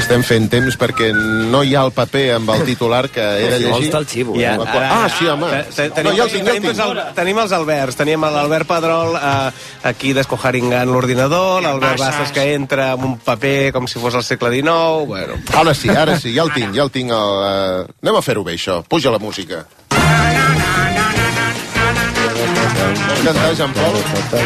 Estem fent temps perquè no hi ha el paper amb el titular que he de llegir. Vols el xivo, Sí, home. Tenim els Alberts. Tenim l'Albert Pedrol aquí descojaringant l'ordinador, l'Albert Bassas que entra amb un paper com si fos el segle XIX. Bueno. Ara sí, ja el tinc. Anem a fer-ho bé, això. Puja la música. Vols cantar, Jean-Paul?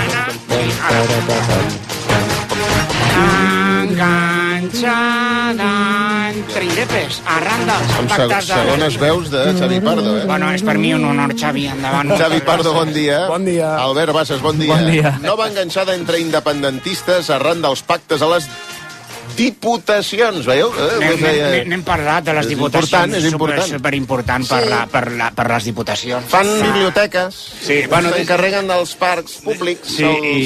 Enganxada entre indepes, arran dels pactes de... Segones veus de Xavi Pardo, Bueno, és per mi un honor, Xavi, endavant. Xavi Pardo, bon dia. Bon dia. Albert Bassas, bon dia. Bon dia. Nova enganxada entre independentistes arran dels pactes a les diputacions, veieu? N'hem parlat de les diputacions. És important. Superimportant per les diputacions. Fan biblioteques, Sí, bueno, s'encarreguen dels parcs públics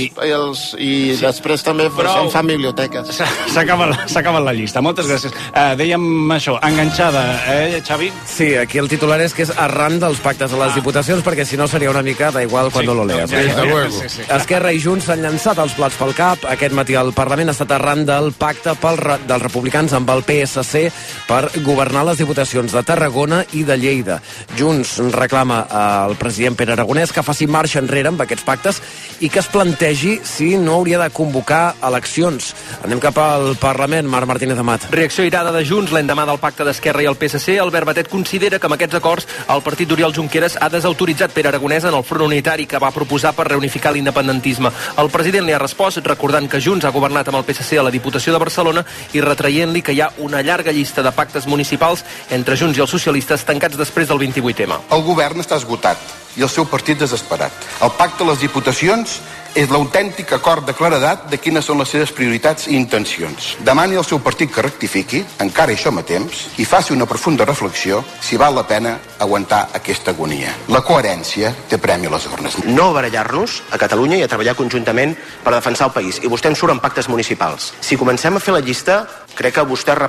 i després també fan biblioteques. S'ha acabat la llista. Moltes gràcies. Dèiem això, enganxada, Xavi? Sí, aquí el titular és que és arran dels pactes a les diputacions, perquè si no seria una mica da igual quan lo leas. Esquerra i Junts s'han llançat els plats pel cap. Aquest matí el Parlament ha estat arran del pacte dels republicans amb el PSC per governar les diputacions de Tarragona i de Lleida. Junts reclama al president Pere Aragonès que faci marxa enrere amb aquests pactes i que es plantegi si no hauria de convocar eleccions. Anem cap al Parlament. Marc Martínez Amat. Reacció irada de Junts l'endemà del pacte d'Esquerra i el PSC. Albert Batet considera que amb aquests acords el partit d'Oriol Junqueras ha desautoritzat Pere Aragonès en el front unitari que va proposar per reunificar l'independentisme. El president li ha respost recordant que Junts ha governat amb el PSC a la Diputació de Barcelona i retraient-li que hi ha una llarga llista de pactes municipals entre Junts i els socialistes tancats després del 28M. El govern està esgotat i el seu partit desesperat. El pacte de les diputacions és l'autèntic acord de claredat de quines són les seves prioritats i intencions. Demani al seu partit que rectifiqui, encara hi som a temps, i faci una profunda reflexió si val la pena aguantar aquesta agonia. La coherència té premi a les urnes. No barallar-nos a Catalunya i a treballar conjuntament per defensar el país. I vostè en surt en pactes municipals. Si comencem a fer la llista, crec que vostè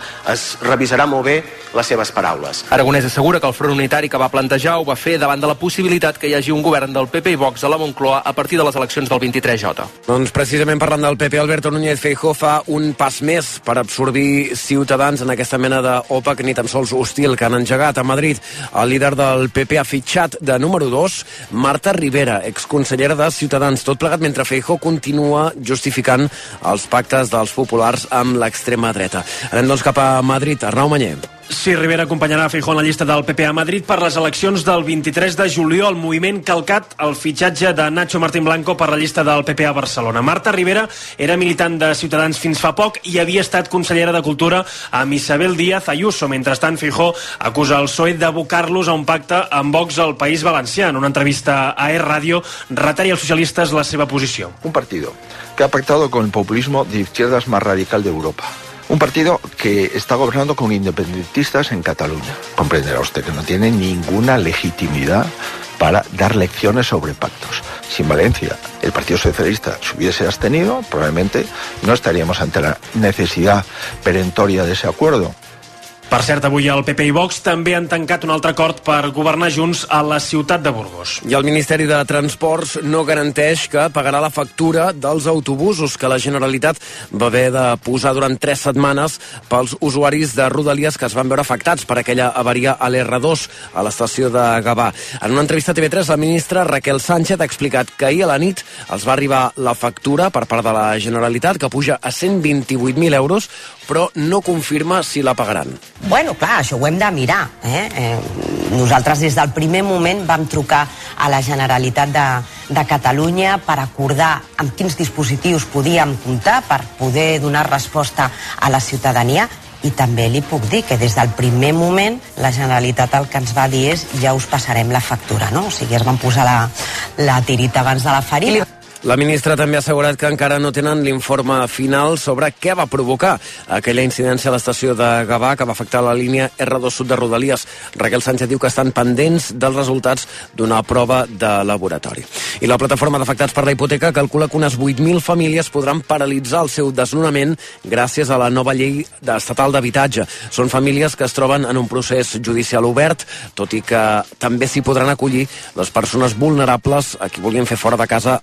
revisarà molt bé les seves paraules. Aragonès assegura que el front unitari que va plantejar ho va fer davant de la possibilitat que hi hagi un govern del PP i Vox a la Moncloa a partir de les eleccions del 23J. Doncs precisament parlant del PP, Alberto Núñez Feijóo fa un pas més per absorbir Ciutadans en aquesta mena d'OPA ni tan sols hostil que han engegat a Madrid. El líder del PP ha fitxat de número 2 Marta Rivera, exconsellera de Ciutadans, tot plegat mentre Feijóo continua justificant els pactes dels populars amb l'extrema dreta. Anem doncs cap a Madrid, Arnau Manyer. Sí, Rivera acompanyarà Feijóo en la llista del PP a Madrid per les eleccions del 23 de juliol. Moviment calcat el fitxatge de Nacho Martín Blanco per la llista del PP a Barcelona. Marta Rivera era militant de Ciutadans fins fa poc i havia estat consellera de Cultura amb Isabel Díaz Ayuso. Mentrestant, Feijóo acusa el PSOE d'abocar-los a un pacte amb Vox al País Valencià. En una entrevista a Radio, retalla als socialistes la seva posició. Un partido que ha pactado con el populismo de izquierdas más radical de Europa. Un partido que está gobernando con independentistas en Cataluña. Comprenderá usted que no tiene ninguna legitimidad para dar lecciones sobre pactos. Si en Valencia el Partido Socialista se hubiese abstenido, probablemente no estaríamos ante la necesidad perentoria de ese acuerdo. Per cert, avui el PP i Vox també han tancat un altre acord per governar junts a la ciutat de Burgos. I el Ministeri de Transports no garanteix que pagarà la factura dels autobusos que la Generalitat va haver de posar durant 3 setmanes pels usuaris de Rodalies que es van veure afectats per aquella avaria a l'R2 a l'estació de Gavà. En una entrevista a TV3, la ministra Raquel Sánchez ha explicat que ahir a la nit els va arribar la factura per part de la Generalitat, que puja a 128.000 euros, però no confirma si la pagaran. Bueno, clar, això ho hem de mirar. Nosaltres des del primer moment vam trucar a la Generalitat de Catalunya per acordar amb quins dispositius podíem comptar per poder donar resposta a la ciutadania. I també li puc dir que des del primer moment la Generalitat el que ens va dir és ja us passarem la factura, no? O sigui, es van posar la tirita abans de la farina. La ministra també ha assegurat que encara no tenen l'informe final sobre què va provocar aquella incidència a l'estació de Gavà que va afectar la línia R2 Sud de Rodalies. Raquel Sánchez diu que estan pendents dels resultats d'una prova de laboratori. I la plataforma d'afectats per la hipoteca calcula que unes 8.000 famílies podran paralitzar el seu desnonament gràcies a la nova llei estatal d'habitatge. Són famílies que es troben en un procés judicial obert, tot i que també s'hi podran acollir les persones vulnerables a qui vulguin fer fora de casa a partir d'ara.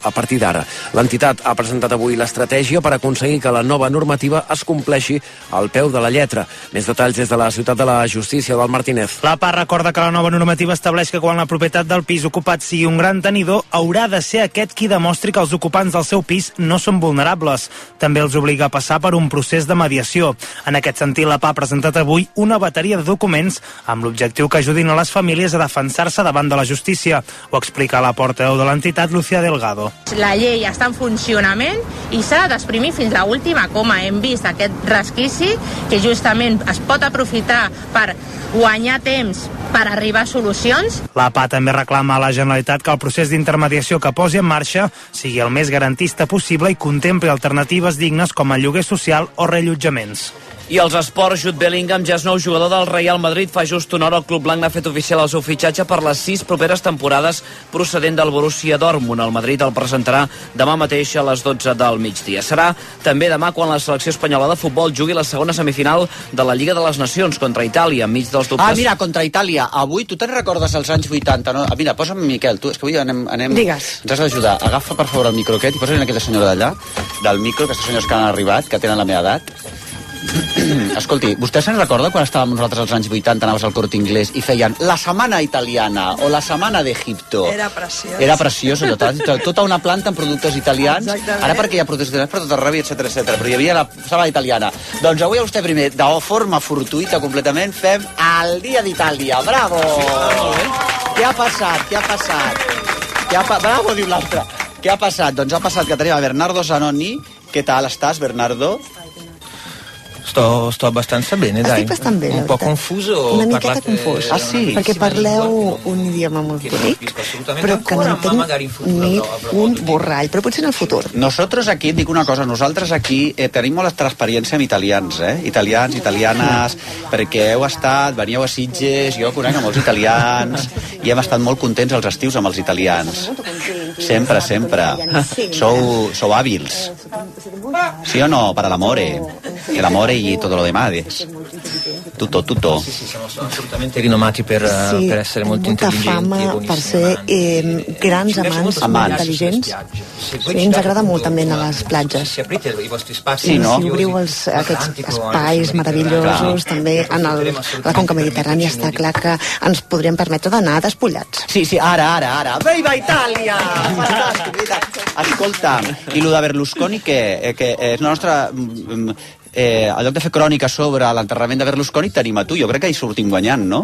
encara. L'entitat ha presentat avui l'estratègia per aconseguir que la nova normativa es compleixi al peu de la lletra. Més detalls des de la Ciutat de la Justícia del Martínez. La PA recorda que la nova normativa estableix que quan la propietat del pis ocupat sigui un gran tenidor, haurà de ser aquest qui demostri que els ocupants del seu pis no són vulnerables. També els obliga a passar per un procés de mediació. En aquest sentit, la PA ha presentat avui una bateria de documents amb l'objectiu que ajudin a les famílies a defensar-se davant de la justícia. Ho explica la portaveu de l'entitat, Lucía Delgado. La llei està en funcionament i s'ha d'exprimir fins a l'última coma. Hem vist aquest resquici que justament es pot aprofitar per guanyar temps per arribar a solucions. La PA també reclama a la Generalitat que el procés d'intermediació que posi en marxa sigui el més garantista possible i contempli alternatives dignes com el lloguer social o reallotjaments. I els esports, Jude Bellingham ja és nou jugador del Real Madrid. Fa just una hora el club blanc n'ha fet oficial el seu fitxatge per les 6 properes temporades procedent del Borussia Dortmund. El Madrid el presentarà demà mateix a les 12 del migdia. Serà també demà quan la selecció espanyola de futbol jugui la segona semifinal de la Lliga de les Nacions contra Itàlia, enmig dels dubtes. Mira, contra Itàlia. Avui, tu te'n recordes els anys 80, no? Mira, posa'm Miquel, tu, és que avui anem... Digues. Ens has d'ajudar. Agafa, per favor, el micro aquest i posa-li aquella senyora d'allà, del micro, aquestes senyors que han arribat, que tenen la meva edat. Escolti, vostè se'n recorda quan estàvem nosaltres als anys 80, anaves al Corte Inglés i feien la setmana italiana o la setmana d'Egipto? Era preciós. Era preciós, tota una planta amb productes italians. Exactament. Ara perquè hi ha productes italians per tot arreu, etc, però hi havia la setmana italiana. Doncs avui a vostè primer, de forma fortuïta completament, fem el Dia d'Itàlia. Bravo! Què ha passat? Bravo, diu l'altre. Què ha passat? Doncs ha passat que tenim a Bernardo Zanoni. Què tal estàs, Bernardo? Sto abbastanza bene, dai. Estic bastant bé, un po' confuso. Una miqueta confús. Ah, sí? Perquè parleu un idioma molt bonic, però que no entenc ni un borrall. Però potser en el futur. Nosaltres aquí, et dic una cosa, nosaltres aquí tenim molta experiència amb italians, italians, italianes, perquè veníeu a Sitges, jo conec a molts italians, i hem estat molt contents els estius amb els italians. Sempre. Sou hàbils. ¿Sí o no? Para l'amore. El amore y todo lo demás. Tutto. Sì, siamo assolutamente rinomati per essere molto intelligenti fama e buonissimi. Per ser grans amants, molt intel·ligents. Sí, ens agrada molt també anar a les platges. Sí, no? Si obriu aquests espais meravellosos, també en la conca mediterrània està clar que ens podríem permetre d'anar despullats. Sí, ara. Viva Itàlia! Fantàstic! Escolta, i lo de Berlusconi, que és la nostra... al lloc de fer crònica sobre l'enterrament de Berlusconi tenim a tu, jo crec que hi sortim guanyant, no?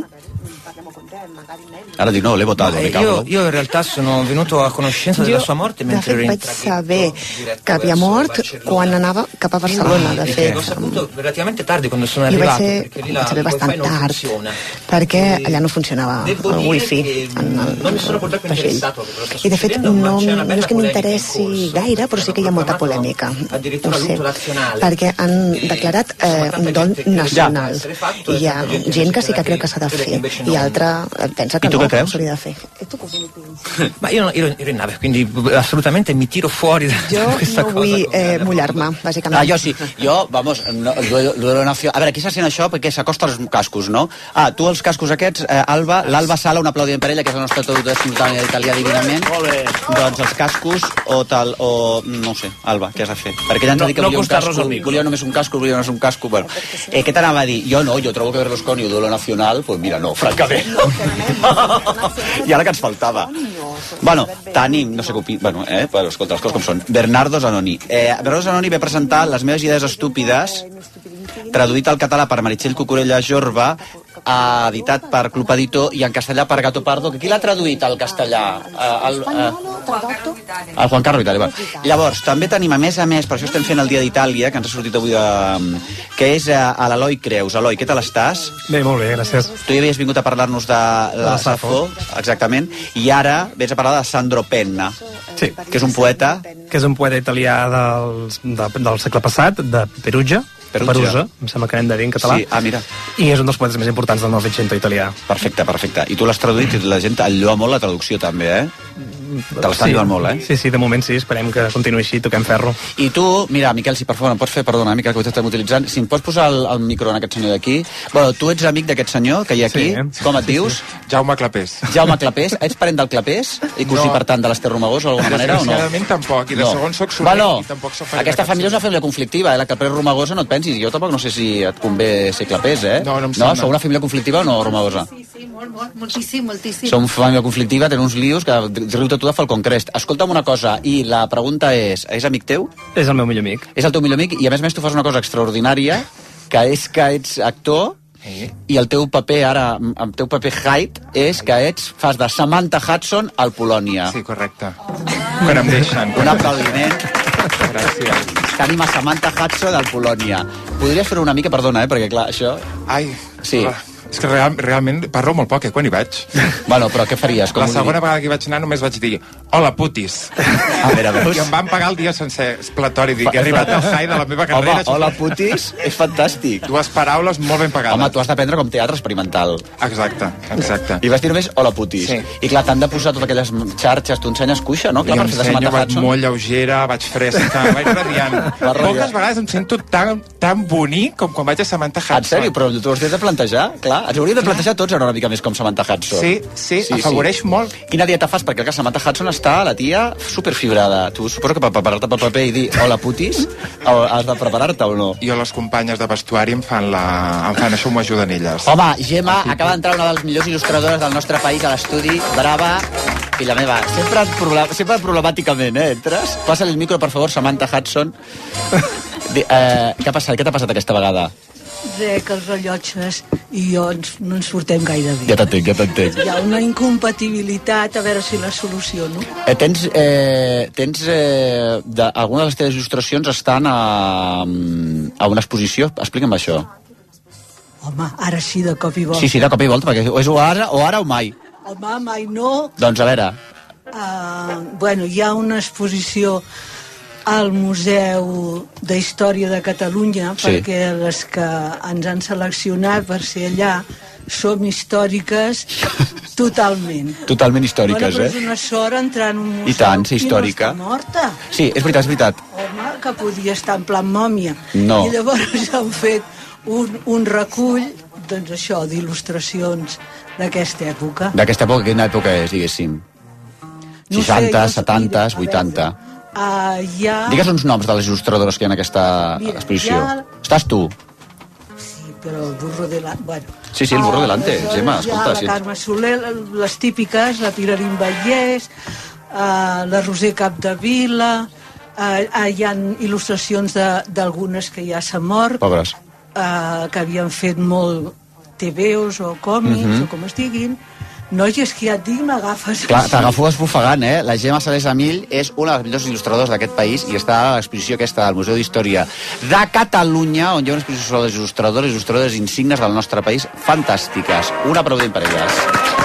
Ara dic, no, l'he votato, me cago. Io in realtà sono venuto a conoscenza della sua morte mentre ero in traghetto. Vaig saber que havia mort quan anava cap a Barcelona, de fet. L'ho saputo relativamente tardi quando sono arrivato. I vaig saber bastant tard, perquè allà no funcionava el wifi en el vaixell. I de fet no és que m'interessi gaire, però sí que hi ha molta polèmica. Ho sé, perquè han declarat un dol nacional. I hi ha gent que sí que creu que s'ha de fer, i altra pensa que no. Creus? Ma io ero in nave, quindi assolutamente mi tiro fuori da questa cosa. Jo no vull mullar-me, bàsicament. Jo sí. A veure, qui se sent això? Perquè s'acosta als cascos, no? Tu els cascos aquests, Alba, l'Alba Sala, un aplaudiment per ella, que és la nostra traductora simultània d'italià divinament. Doncs els cascos o no sé, Alba, què has de fer? Perquè ella ens ha dit que volia un casco, volia només un casco, volia només un casco. Bueno, què t'anava a dir? Jo trobo que Berlusconi o Duelo Nacional, pues mira, no, francament. I ara que ens faltava. Bueno, tenim, no sé què opina, però escolta, les coses com són. Bernardo Zanoni. Bernardo Zanoni ve presentar Les meves idees estúpides, traduït al català per Meritxell Cucurella Jorba, editat per Club Editor, i en castellà per Gato Pardo. Qui l'ha traduït al castellà? El Juan Carlos Vitali. Llavors, també tenim, a més, per això estem fent el Dia d'Itàlia, que ens ha sortit avui, que és a l'Eloi Creus. Eloi, què tal estàs? Bé, molt bé, gràcies. Tu ja havies vingut a parlar-nos de la Safo, exactament, i ara vens a parlar de Sandro Penna, que és un poeta... Que és un poeta italià del segle passat, de Perugia, em sembla que n'hem de dir en català. Sí, mira. I és un dels poetes més importants del Novecento italià. Perfecte. I tu l'has traduït i la gent enlloa molt la traducció també, Te l'estan jugant molt, eh? Sí, de moment sí, esperem que continuï així, toquem ferro. I tu, mira, Miquel, si per favor em pots fer, perdona, Miquel, que ho estem utilitzant, si em pots posar el micro en aquest senyor d'aquí. Bueno, tu ets amic d'aquest senyor que hi ha aquí, com et dius? Jaume Clapés. Jaume Clapés, ets parent del Clapés? I cosí, per tant, de l'Ester Romagós, d'alguna manera, o no? Desgraciadament tampoc, i de segon soc sorell i tampoc soc aquesta família és una família conflictiva, la Clapés Romagosa, no et pensis, jo tampoc no sé si et convé ser Clapés, eh? No, em sembla. No, sou una família conflictiva o no, Romagosa? Sí, moltíssim. Som una família conflictiva, tenen uns lios que riu-te tu de Falcon Crest. Escolta'm una cosa, i la pregunta és amic teu? És el meu millor amic. És el teu millor amic, i a més tu fas una cosa extraordinària, que és que ets actor, i el teu paper ara, el teu paper height, és que fas de Samantha Hudson al Polònia. Sí, correcte. Quan em deixen. Un aplaudiment. Gràcies. Tenim a Samantha Hudson al Polònia. Podries fer una mica, perdona, perquè clar, això... Ai, sí. És que realment parlo molt poc, quan hi vaig. Bueno, però què faries? La segona vegada que hi vaig anar només vaig dir hola, putis. A veure. I em van pagar el dia sencer, espletori. Dic, he arribat al high de la meva carrera. Home, hola, putis, és fantàstic. Dues paraules molt ben pagades. Home, tu has d'aprendre com teatre experimental. Exacte. I vas dir només hola, putis. Sí. I clar, t'han de posar totes aquelles xarxes, tu ensenyes cuixa, no? Clar, I ensenyo, vaig molt lleugera, vaig fresca, vaig radiant. Poques vegades em sento tan bonic com quan vaig a Samantha Hudson. En sèrio? Però tu ho has de plantejar? Clar, ens hauríem de plantejar tots ara una mica més com Samantha Hudson. Sí, afavoreix molt. Quina dieta fas? Perquè que Samantha Hudson està, la tia, superfibrada. Tu suposo que per preparar-te pel paper i dir hola putis, has de preparar-te o no? Jo les companyes de vestuari em fan això, m'ho ajuden elles. Home, Gemma, acaba d'entrar una de les millors il·lustradores del nostre país a l'estudi. Brava, filla meva. Sempre problemàticament, entres? Passa-li el micro, per favor, Samantha Hudson. Què ha passat? Què t'ha passat aquesta vegada? Que els rellotges i jo no ens sortem gaire bé. Ja t'entenc. Hi ha una incompatibilitat, a veure si la soluciono. Algunes de les teves il·lustracions estan a una exposició. Explica'm això. Home, ara sí, de cop i volta. Sí, de cop i volta, perquè és o ara o mai. Home, mai no. Doncs a veure. Hi ha una exposició al Museu d'Història de Catalunya, perquè les que ens han seleccionat per ser allà som històriques totalment. Totalment històriques, però és una sort entrar en un museu i tant, ser històrica. I no està morta. Sí, és veritat. Home, que podia estar en plan mòmia. No. I llavors han fet un recull, doncs això, d'il·lustracions d'aquesta època. D'aquesta època, quina època és, diguéssim? 60, 70, 80... Digues uns noms de les il·lustradores que hi ha en aquesta exposició. Estàs tu. Sí, però el burro delante... Bueno. Sí, el burro delante, Gemma, escolta. La Carme Soler, les típiques, la Pirarín Vallès, la Roser Capdevila, hi ha il·lustracions d'algunes que ja s'han mort. Pobres. Que havien fet molt TVOs o còmics, o com es diguin. Noi, és que ja et dic, m'agafes... Clar, t'agafo esbufegant, eh? La Gemma Salés Amill és una de les millors il·lustradors d'aquest país i està a l'exposició aquesta del Museu d'Història de Catalunya, on hi ha una exposició sobre les il·lustradores insignes del nostre país, fantàstiques. Un aplaudiment per elles.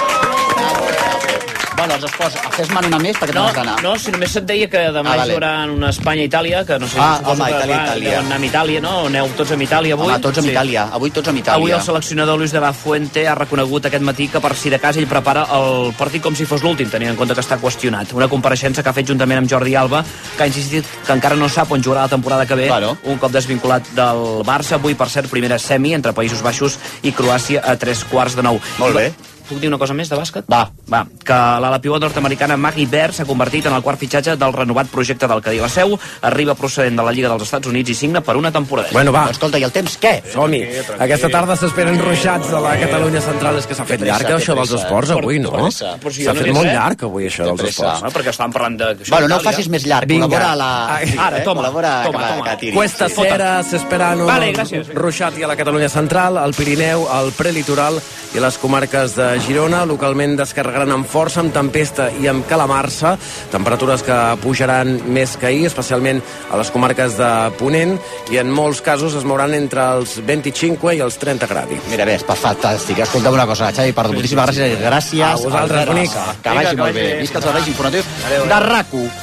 Bueno, els esports, fes-me'n una més perquè t'has d'anar. No, si només et deia que demà jugaran una Espanya-Itàlia, que no sé, suposo que deuen anar amb Itàlia, no? Aneu tots amb Itàlia avui? Home, tots amb Itàlia, avui tots amb Itàlia. Avui el seleccionador Luis de la Fuente ha reconegut aquest matí que per si de cas ell prepara el partit com si fos l'últim, tenint en compte que està qüestionat. Una compareixença que ha fet juntament amb Jordi Alba, que ha insistit que encara no sap on jugarà la temporada que ve, un cop desvinculat del Barça. Avui, per cert, primera semi entre Països Baixos i Croàcia a 3:15. Molt bé. Puc dir una cosa més de bàsquet? Va, que l'ala pivot nord-americana Maggie Baird s'ha convertit en el quart fitxatge del renovat projecte del Cadí la Seu, arriba procedent de la Lliga dels Estats Units i signa per una temporada. Bueno, va. Escolta, i el temps què? Som-hi. Aquesta tarda s'esperen ruixats de la Catalunya Central. És que s'ha fet llarg això dels esports avui, no? S'ha fet molt llarg avui això dels esports. Perquè estàvem parlant de... Bueno, no ho facis més llarg. Col·labora a la... Ara, toma. Cuesta Cera, s'esperano, ruixat i a la Catalunya Central, al Pirineu, al Prelitoral i a les comarques de Girona. Localment descarregaran amb força, amb tempesta i amb calamarsa. Temperatures que pujaran més que ahir, especialment a les comarques de Ponent, i en molts casos es mouran entre els 25 i els 30 gradis. Mira, bé, és fantàstic. Escolta'm una cosa, Xavi, perdó, moltíssimes gràcies. Gràcies a vosaltres, bonic. Que vagi molt bé. Visca els serveis informatius de RAC1.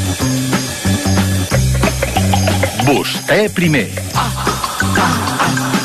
Vostè primer.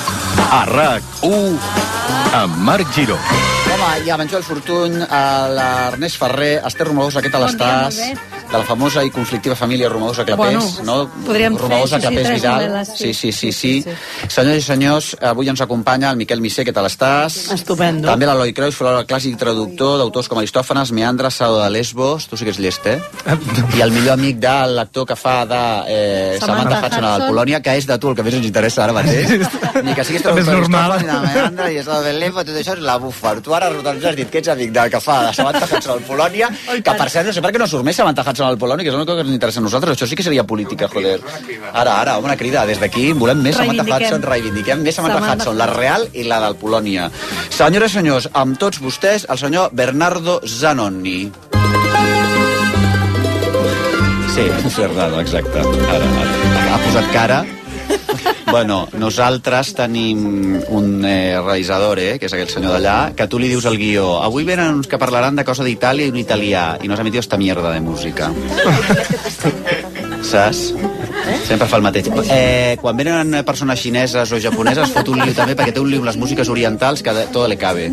A RAC1 amb Marc Giró. Home, hi ha en Joel Fortuny, l'Ernest Ferrer, Esther Romagosa, què tal estàs? De la famosa i conflictiva família Romagosa-Clapés, no? Romagosa-Clapés Vidal. Sí. Senyors i senyors, avui ens acompanya el Miquel Missé, què tal estàs? Estupendo. També l'Eloi Creus, filòleg clàssic i traductor d'autors com Aristòfanes, Meandres, Sado de Lesbos, tu sí que ets llest, I el millor amic de l'actor que fa de Samantha Hudson a la Polònia, que és de tu, el que més ens interessa ara mateix. Ni que siguis traductor d'Aristòfanes, ni de Meandres, i Sado de Lesbos, tot això és la bufa. Tu ara has dit que ets amic del que fa de Samantha Hudson a la Polònia, que per cert, no sé per què no surt més Samantha Hudson al Polònia, que és l'únic que ens interessa a nosaltres. Això sí que seria política, joder. Ara, una crida. Des d'aquí volem més Samantha Hudson, reivindiquem més Samantha Hudson, la real i la del Polònia. Senyores i senyors, amb tots vostès, el senyor Bernardo Zanoni. Sí, Bernardo, exacte. Ara. Ha posat cara. Bueno, nosaltres tenim un realitzador, que és aquell senyor d'allà, que tu li dius al guió: avui venen uns que parlaran de cosa d'Itàlia i un italià, i nos ha metido esta mierda de música. Saps? Sempre fa el mateix. Quan venen persones xineses o japoneses, fot un lío també, perquè té un lío amb les músiques orientals que tot le cabe.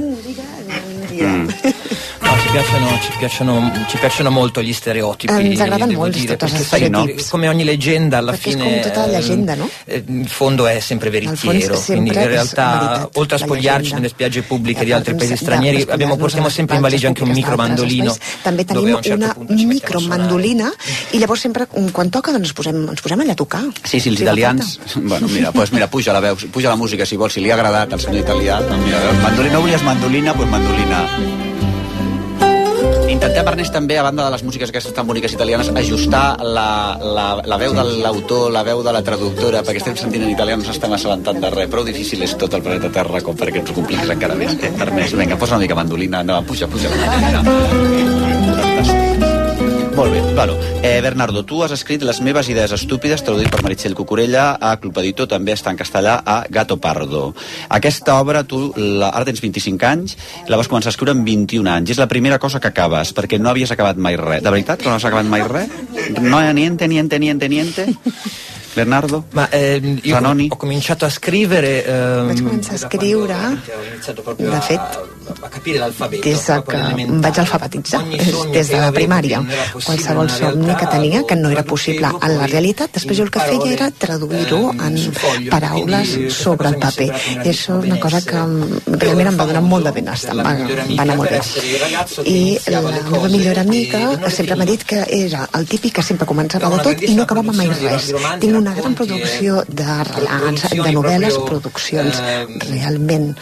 Ci piacciono molto gli stereotipi. Ens agraden molt tots els estereotips. Come ogni leggenda, alla fine. Perché è come tutta la leggenda, no? In fondo è sempre veritiero. Quindi in realtà, oltre a spogliarci nelle spiagge pubbliche di altri paesi stranieri, portiamo sempre in valigia anche un micromandolino. També tenim una micromandolina i llavors sempre, quan toca, ens posem allà a tocar. Sí, els italians... Bueno, mira, puja la música, si vols, si li ha agradat al senyor italià. Mandolina, no volies mandolina, doncs mandolina. Intentem, Ernest, també, a banda de les músiques aquestes tan boniques italianes, ajustar la veu de l'autor, la veu de la traductora, perquè estem sentint en italià, no s'estem assabentant de res. Prou difícil és tot el planeta Terra com perquè ens ho compliquis encara més. Ernest, vinga, posa una mica mandolina. No, puja la mandolina. Molt bé, bueno. Bernardo, tu has escrit Les meves idees estúpides, traduït per Meritxell Cucurella, a Club Editor, també està en castellà, a Gato Pardo. Aquesta obra, tu, ara tens 25 anys, la vas començar a escriure amb 21 anys. És la primera cosa que acabes, perquè no havies acabat mai res. De veritat que no has acabat mai res? No, niente? Bernardo? Io ho cominciato a scrivere... Vaig començar a escriure, de fet, des que em vaig alfabetitzar, des de la primària. Qualsevol somni que tenia, que no era possible en la realitat, després jo el que feia era traduir-ho en paraules sobre el paper. I això és una cosa que realment em va donar molt de benestar, em va anar molt bé. I la meva millor amiga sempre m'ha dit que era el típic que sempre començava de tot i no acabava mai res. Tinc una gran producció de relats, de novel·les, produccions realment...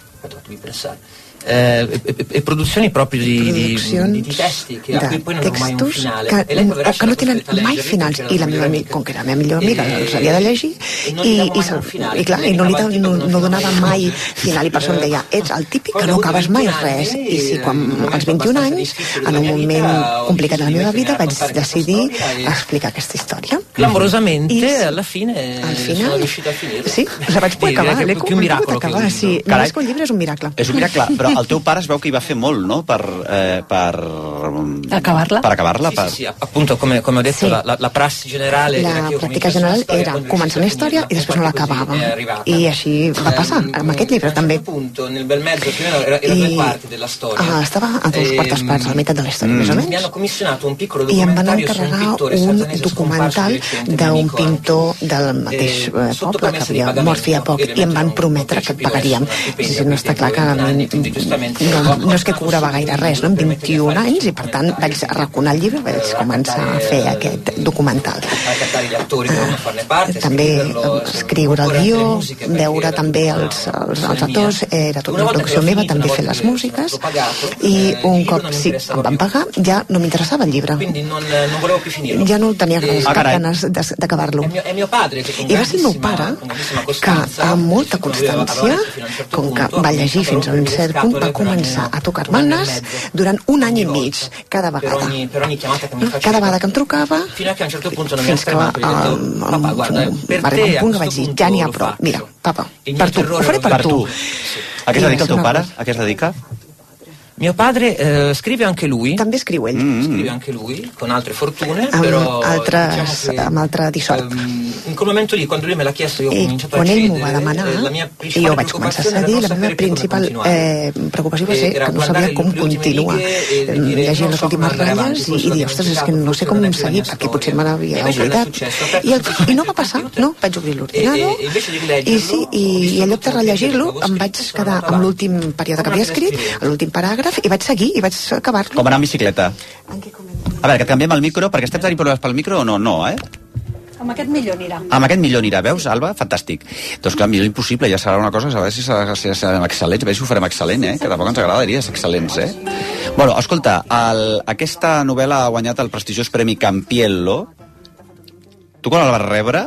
produzioni proprio di testi che poi non ho mai un finale que no tenen mai finals, i la meva amiga, com que era la meva millor amiga, els havia de llegir i clar, no donava mai final, i per això em deia: ets el típic que no acabes mai res. I sí, quan als 21 anys, en un moment complicat de la meva vida, vaig decidir explicar aquesta història. Clamorosamente, alla fine sono riuscita a finire. Sí, la vaig poder acabar, l'he pogut acabar, sí. Només que un llibre és un miracle. És un miracle, però el teu pare es veu que hi va fer molt, no?, per acabar-la. Per acabar-la. Sì, appunto, come ho detto, la prassi generale... La pràctica general era començar una història i després no l'acabava. I així va passar, amb aquest llibre també. Estava a dues quartes parts, a la meitat de la història, més o menys. I em van encarregar un documental d'un pintor del mateix poble, que havia mort feia poc, i em van prometre que et pagaríem. Si no està clar que no és que cobrava gaire res, no? Amb 21 anys, i per tant vaig arraconar el llibre, vaig començar a fer aquest documental. També escriure el guió, veure també els actors, era tota una producció meva, també fer les músiques, i un cop sí em van pagar, ja no m'interessava el llibre. Ja no tenia cap ganes d'acabar-lo. I va ser el meu pare que, amb molta constància, com que va llegir fins a un cert punt, va començar a tocar-me el nas durant un any i mig, cada vegada. Cada vegada que em trucava, fins que va arribar un punt que vaig dir: ja n'hi ha prou, mira, papa, per tu, ho faré per tu. A què es dedica el teu pare? A què es dedica? Mio padre scrive anche lui. També escriu ell. Scrive anche lui, con altre fortune, però... Amb altra dissort. In quel momento lì, quando lui me l'ha chiesto, io ho cominciato a cedere. Quan ell m'ho va demanar, i jo vaig començar a cedir, la meva principal preocupació va ser que no sabia com continuar llegint les últimes ratlles i dir, ostres, és que no sé com seguir, perquè potser me l'havia oblidat. I no va passar, no? Vaig obrir l'ordinador i en lloc de rellegir-lo em vaig quedar amb l'últim període que havia escrit, l'últim paràgraf, i vaig seguir i vaig acabar-lo. Com anar amb bicicleta. A veure, que et canviem el micro, perquè estem tenint problemes pel micro o no? No, Amb aquest millor anirà. Amb aquest millor anirà, veus, Alba? Fantàstic. Doncs clar, millor impossible, ja serà una cosa, a veure si serem excel·lents, a veure si ho farem excel·lent, que tampoc ens agradaria ser excel·lents, Bueno, escolta, aquesta novel·la ha guanyat el prestigiós Premi Campiello. Tu quan el vas rebre?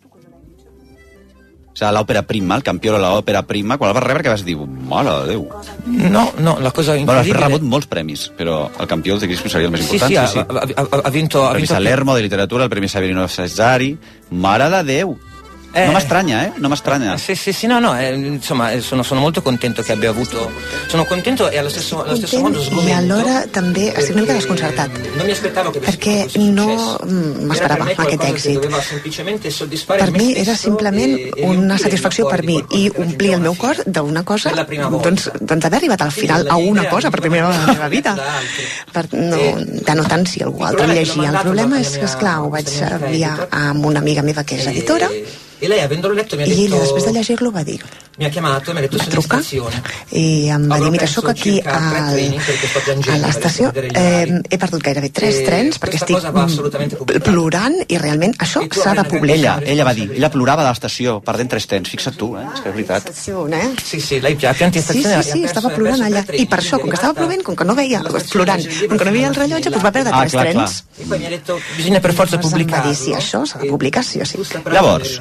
O sigui, l'òpera prima, el Campiello de l'òpera prima, quan el vas rebre, què vas dir? Mare de Déu. No, la cosa incredibile... Bueno, has rebut molts premis, però el Campiello de Cristo seria el més important. Sí, ha vinto... El Premi Salermo de literatura, el Premi Severino Cesari... Mare de Déu! Non m'estranya, Non m'estranya. Sì, no, insomma, sono molto contento che abbia avuto... Sono contento e allo stesso modo sgomento. I allora també estic una mica desconcertat, perquè no m'esperava aquest èxit. Per mi era simplement una satisfacció per mi i omplir el meu cor d'una cosa, doncs haver arribat al final a una cosa per primera vegada a la meva vida. No tant si algú altre llegia. El problema és que, esclar, ho vaig enviar amb una amiga meva que és editora, e lei, avendolo letto, mi ha detto... I ella, després de llegir-lo, va dir... Mi ha chiamato e mi ha detto, sono in stazione. I em va dir, mira, soc aquí a l'estació, he perdut gairebé 3 trens perquè estic plorant i realment això s'ha de publicar. Ella va dir, ella plorava de l'estació, perdent 3 trens. Fixa't tu, és que és veritat. Sí, lei ha pianto in stazione. Sí, estava plorant allà. I per això, com que estava plovent, com que no veia, plorant, com que no veia el rellotge, doncs va perdre 3 trens. I poi mi ha detto, bisogna per forza publicar. Em va dir, sí, això s'ha de publicar, sí o sí. Llavors...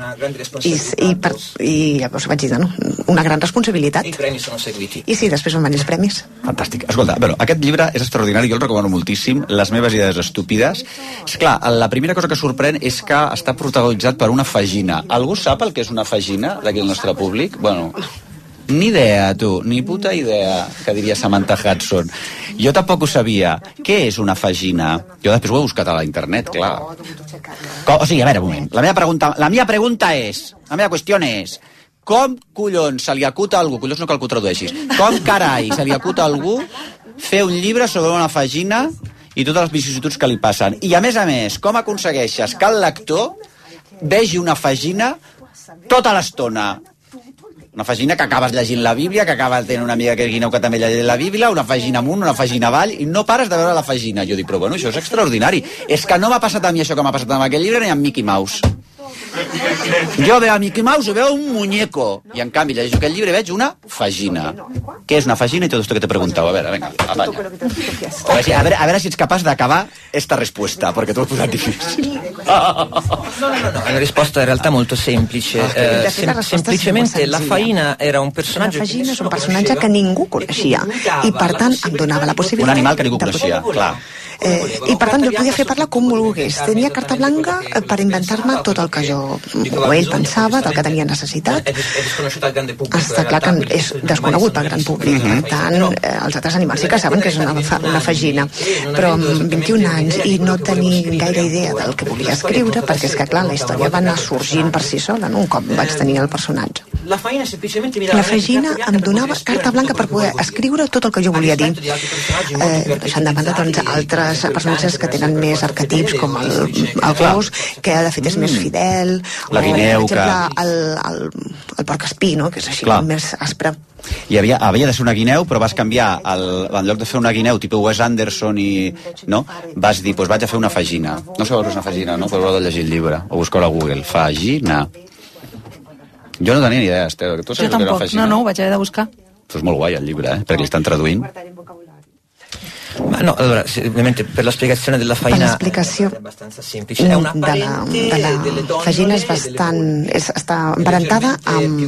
I llavors vaig dir, no, una gran responsabilitat. I premi sono seguiti. I sí, després van venir els premis. Fantàstic. Escolta, aquest llibre és extraordinari, jo el recomano moltíssim, Les meves idees estúpides. Esclar, la primera cosa que sorprèn és que està protagonitzat per una fagina. Algú sap el que és una fagina d'aquí al nostre públic? Bueno, ni idea, tu, ni puta idea, que diria Samantha Hudson. Jo tampoc ho sabia. Què és una fagina? Jo després ho he buscat a la internet, clar. O sigui, a veure, un moment. La meva pregunta és, la meva qüestió és, com collons se li acut a algú, collons no cal que ho tradueixis, com carai se li acut a algú fer un llibre sobre una fagina i totes les vicissituds que li passen? I a més, com aconsegueixes que el lector vegi una fagina tota l'estona? Una fagina que acabes llegint la Bíblia, que acabes tenint una amiga que és guineu que també llegeix la Bíblia, una fagina amunt, una fagina avall, i no pares de veure la fagina. Jo dic, però bueno, això és extraordinari. És que no m'ha passat a mi això que m'ha passat amb aquest llibre ni amb Mickey Mouse. Jo veo a Mickey Mouse i veo un muñeco, i en canvi llegeixo aquest llibre i veig una fagina. Què és una fagina? I tot esto que te preguntava. A veure, venga, apanya. A veure si ets capaç d'acabar esta respuesta, perquè t'ho has posat difícil. No, la risposta in realtà è molto semplice. Semplicemente la Faina era un personaggio... La Fagina és un personatge que ningú coneixia i per tant em donava la possibilitat... Un animal que ningú coneixia, clar. I per tant jo podia fer parlar com volgués. Tenia carta blanca per inventar-me tot el que jo o ell pensava, del que tenia necessitat. Està clar que és desconegut pel gran públic. Per tant, els altres animals sí que saben que és una fagina. Però amb 21 anys i no tenir gaire idea del que volia escriure, perquè és que clar, la història va anar sorgint per si sola, no? Un cop vaig tenir el personatge. La fagina em donava carta blanca per poder escriure tot el que jo volia dir. Deixant de banda doncs altres personatges que tenen més arquetips com el gos, que de fet és més fidel, la guineu, per exemple el porc espí, no? Que és així més aspre. I havia de ser una guineu, però vas canviar en lloc de fer una guineu tipus Wes Anderson no? Vas dir, doncs vaig a fer una fagina. No sabeu què és una fagina, no? Però heu de llegir el llibre o buscar a Google. Fagina. Jo no tenia ni idea, Esther. Tu jo tampoc, no, ho vaig haver de buscar. És molt guai el llibre, perquè l'estan traduint. No, allora, ovviamente per la spiegazione della faina per l'explicació è abbastanza semplice. È una parente de la fagina és bastant... està emparentada amb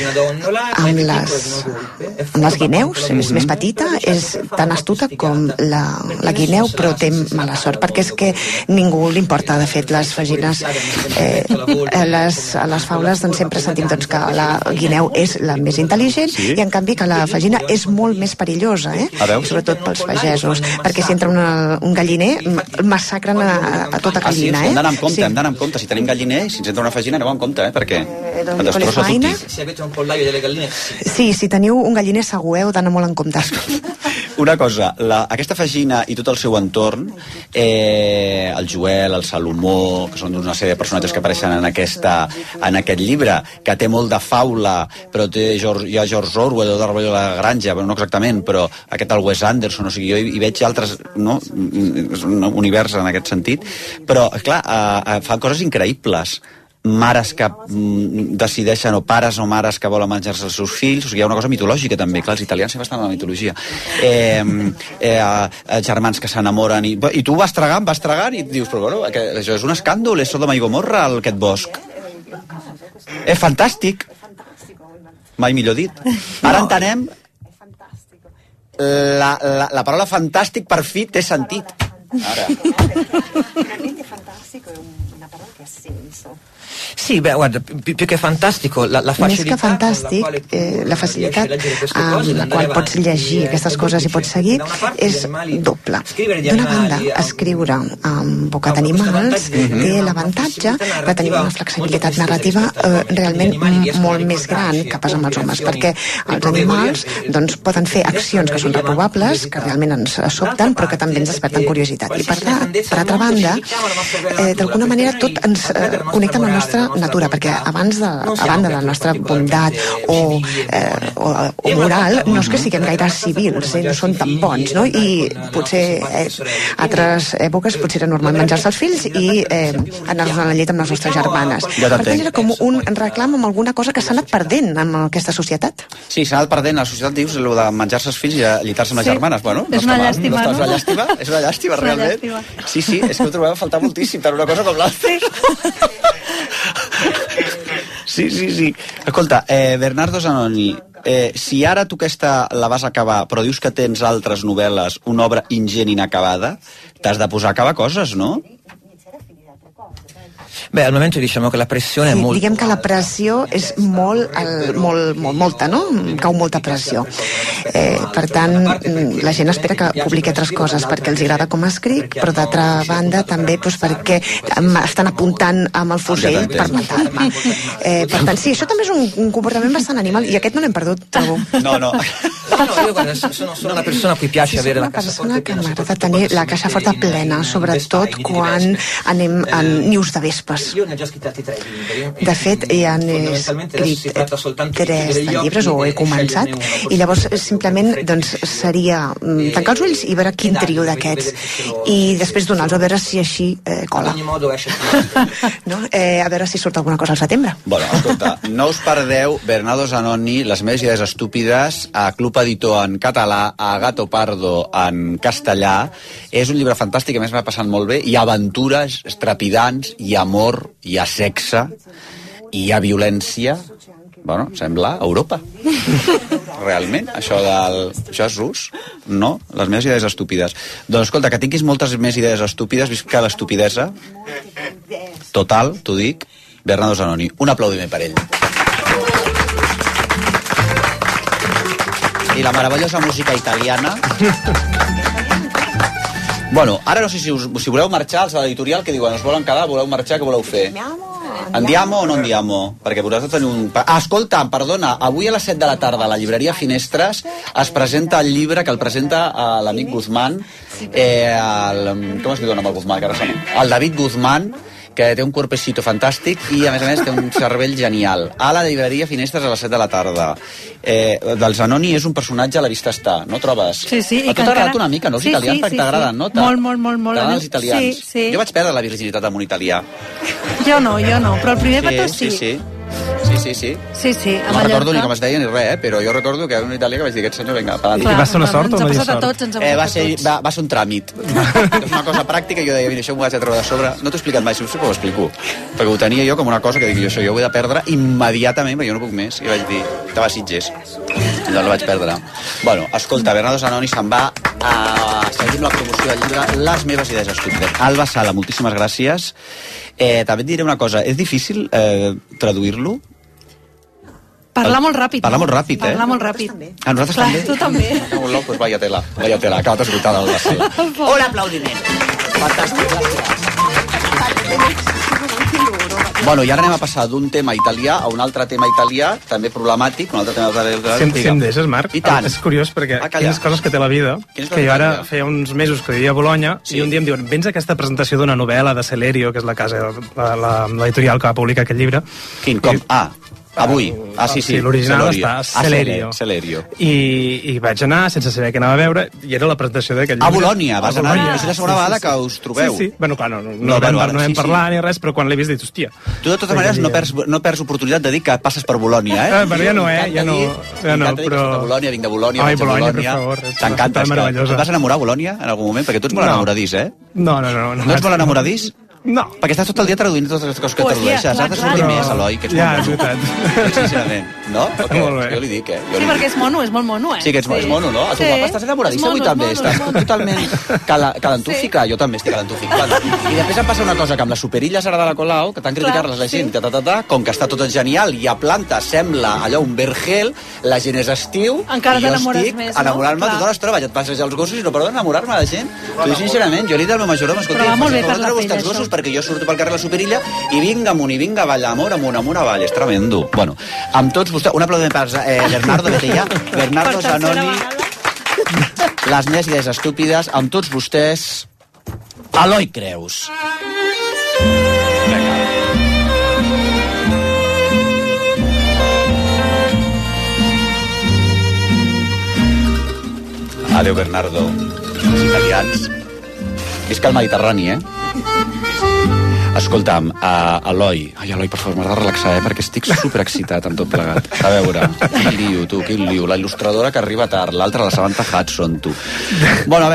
les guineus, és més petita, és tan astuta com la guineu, però té mala sort, perquè és que ningú li importa, de fet, les fagines. A les faules doncs, sempre sentim doncs, que la guineu és la més intel·ligent i, en canvi, que la fagina és molt més perillosa, sobretot pels pagesos, perquè si entra un galliner massacren a tota gallina. Hem d'anar amb compte, si tenim galliner, si ens entra una fagina, aneu amb compte, perquè et destrossa tutti. Sí, si teniu un galliner segur, heu d'anar molt en compte. Una cosa, aquesta fagina i tot el seu entorn, el Joel, el Salomó, que són una sèrie de personatges que apareixen en aquest llibre, que té molt de faula, però hi ha George Orwell o Darwin de la Granja, no exactament, però aquest el Wes Anderson, o sigui, jo hi veig altres univers en aquest sentit, però, clar, fan coses increïbles. Mares que decideixen, o pares o mares que volen menjar-se els seus fills, o sigui, hi ha una cosa mitològica també, clar, els italians sempre estan en la mitologia. Germans que s'enamoren, i tu vas tragant, i dius, però bueno, això és un escàndol, és Sodoma i Gomorra, aquest bosc. És fantàstic. Mai millor dit. Ara entenem la paraula fantàstic per fi té sentit. Ara. Realmente fantastico è una parola che ha senso. Sì, beh, guarda, più che fantastico, la facilità... Més que fantàstic, la facilitat amb la qual pots llegir aquestes coses i pots seguir és doble. D'una banda, escriure amb bocat d'animals té l'avantatge de tenir una flexibilitat narrativa realment molt més gran que pas amb els homes, perquè els animals doncs, poden fer accions que són reprovables, que realment ens sobten, però que també ens desperten curiositat. I per altra banda, d'alguna manera tot ens connecta amb la nostra natura, perquè a banda de la nostra bondat o moral, no és que siguem gaire civils, no són tan bons, no? I potser altres èpoques potser era normal menjar-se els fills i anar-nos a la llet amb les nostres germanes. Per tant, era com un reclam amb alguna cosa que s'ha anat perdent en aquesta societat. Sí, s'ha anat perdent. La societat dius el de menjar-se els fills i llitar-se amb les germanes. Bueno, és una llàstima, no? És una llàstima, realment. Sí, és que ho trobem a faltar moltíssim, tant una cosa com l'altra. Sí. Escolta, Bernardo Zanoni, si ara tu aquesta la vas acabar, però dius que tens altres novel·les, una obra ingent inacabada, t'has de posar a acabar coses, no? Beh, al momento diciamo che la pressione è molto... Diguem que la pressió és molta, no? Cau molta pressió. Per tant, la gent espera que publiqui altres coses perquè els agrada com escric, però d'altra banda també perquè estan apuntant amb el fusell per matar-me. Per tant, sí, això també és un comportament bastant animal i aquest no l'hem perdut, trobo. No, io guarda, sono una persona a cui piace avere la caixa forta piena. Sono una persona que m'agrada tenir la caixa forta plena, sobretot quan anem en nius de vespes. De fet, ja n'he escrit 3 llibres, o he començat, i llavors simplement seria tancar els ulls i veure quin trio d'aquests, i després donar-los a veure si així cola. A veure si surt alguna cosa al setembre. Bueno, escolta, no us perdeu Bernardo Zanoni, Les meves idees estúpides, a Club Editor en català, a Gato Pardo en castellà. És un llibre fantàstic, a més m'ha passat molt bé. Hi ha aventures trepidants, hi ha amor, hi ha sexe, hi ha violència. Bueno, sembla Europa. Realment, això és rus? No? Les meves idees estúpides. Doncs escolta, que tinguis moltes més idees estúpides, visca l'estupidesa. Total, t'ho dic. Bernardo Zanoni, un aplaudiment per ell. I la meravellosa música italiana. Bueno, ara no sé si voleu marxar, els de l'editorial, que diuen, us volen quedar, voleu marxar, què voleu fer? Andiamo o no andiamo? Perquè vosaltres teniu un... escolta, perdona, avui a les 7 de la tarda a la llibreria Finestres es presenta el llibre que el presenta l'amic Guzmán, com es diu el nom del Guzmán? El David Guzmán, que té un cuerpecito fantàstic i, a més, té un cervell genial. A la llibreria Finestres a les 7 de la tarda. Del Zanoni és un personatge a la vista està, no trobes? Sí. A tu t'ha agradat una mica, no? Els italians perquè t'agraden, no? Molt. T'agraden els italians? Sí. Jo vaig perdre la virginitat amb un italià. Jo no, però el primer petó sí. Sí. Sí, a no recordo ni Mallorca. com es deia ni res, però jo recordo que era una italià que vaig dir, aquest senyor, vinga, pa'lant. I va ser una sort o no dir Ens ha passat a sort? tots, ens ha passat a tots. Va ser un tràmit. És una cosa pràctica, i jo deia, mira, això m'ho vaig a treure de sobre. No t'ho he explicat mai, si ho sé, però ho explico. Perquè ho tenia jo com una cosa que dic, això jo ho he de perdre immediatament, perquè jo no puc més. I vaig dir, estava a Sitges. I doncs la vaig perdre. Bueno, escolta, Bernardo Zanoni se'n va a seguir la promoció del llibre Les meves idees estúpides. Alba Sala, moltíssimes gràcies. També et diré una cosa, és difícil traduir-lo? Parlar molt ràpid. Parlar molt ràpid, Parlar molt ràpid. A nosaltres Clar, també? tu també. Pues vaya tela, acabat esgotada el Bacel. Un aplaudiment. Fantàstic, gràcies. Bueno, i ara anem a passar d'un tema italià a un altre tema italià, també problemàtic, un altre tema italià. Si em deixes, Marc? I tant. És curiós perquè quines coses que té la vida, que jo ara feia uns mesos que vivia a Bologna, i un dia em diuen, vens a aquesta presentació d'una novel·la de Celerio, que és la casa, l'editorial que va publicar aquest llibre. Quin com? Avui. Sí, l'original està Celerio. Celerio. I vaig anar sense saber què anava a veure, i era la presentació d'aquest llibre. A Bolònia, vas anar. És la segona vegada que us trobeu. Sí. Bueno, clar, no vam parlar ni res, però quan l'he vist he dit, hòstia. Tu, de totes maneres, no perds oportunitat de dir que passes per Bolònia, Però ja no, però... Vinc de Bolònia, vaig a Bolònia. T'encanta. Et vas enamorar a Bolònia en algun moment? Perquè tu ets molt enamoradís, eh? No. No ets molt enamoradís? No. Perquè estàs tot el dia traduint totes les coses que tradueixes. Has de sortir més, Eloi, que ets molt mono. Sincerament. No? Molt bé. Jo li dic, Sí, perquè és mono, és molt mono, Sí, que ets mono, no? A tu, guapa, estàs enamoradissa avui també. Estàs totalment calentúfica. Jo també estic calentúfica. I després em passa una cosa, que amb les superilles ara de la Colau, que tant criticar-les la gent, com que està tot genial, i a planta sembla allò un vergel, la gent és estiu, encara i jo t'enamores estic més, no? enamorant-me tota l'estona, vaig a passejar els gossos i no paro d'enamorar-me de la gent. T'ho dic sincerament, jo li he dit al meu majordom, Però va molt bé per la pell, això. perquè jo surto pel carrer la superilla i vinga amunt i vinga avall, amor avall, és tremendo. Bueno, amb tots vostès, un aplaudiment per Bernardo Betella, Bernardo Zanoni, les meves idees estúpides, amb tots vostès, Eloi Creus. Adéu, Bernardo. Els italians. Visca el Mediterrani, Escolta'm, Eloi... Ai, Eloi, per favor, m'has de relaxar, perquè estic superexcitat amb tot plegat. A veure, quin lío. La il·lustradora que arriba tard, l'altra la Samantha Hudson, tu. Bueno, a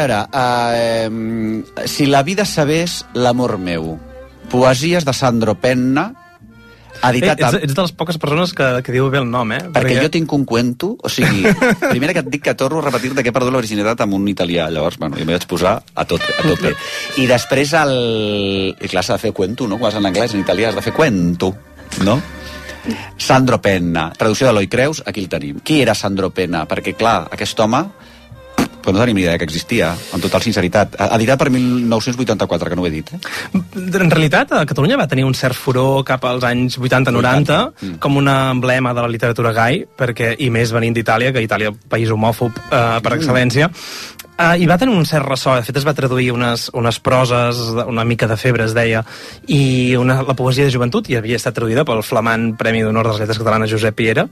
veure, si la vida sabés l'amor meu, poesies de Sandro Penna, editat... Ets de les poques persones que diu bé el nom, Perquè jo tinc un cuento, o sigui, primera que et dic que torno a repetir-te que he perdut l'originalitat amb un italià, llavors, bueno, jo m'hi vaig posar a tope. I després i clar, s'ha de fer cuento, no? Quan és en anglès, en italià has de fer cuento, no? Sandro Penna, traducció d'Eloi Creus, aquí el tenim. Qui era Sandro Penna? Perquè, clar, aquest home... Però no tenim ni idea que existia, amb total sinceritat. Editat per 1984, que no ho he dit. En realitat, a Catalunya va tenir un cert furor cap als anys 80-90, com un emblema de la literatura gai, i més venint d'Itàlia, que Itàlia és un país homòfob per excel·lència. I va tenir un cert ressò. De fet, es va traduir unes proses, una mica de febre, es deia, i la poesia de joventut, i havia estat traduïda pel flamant Premi d'Honor de les Lletres Catalanes Josep Piera.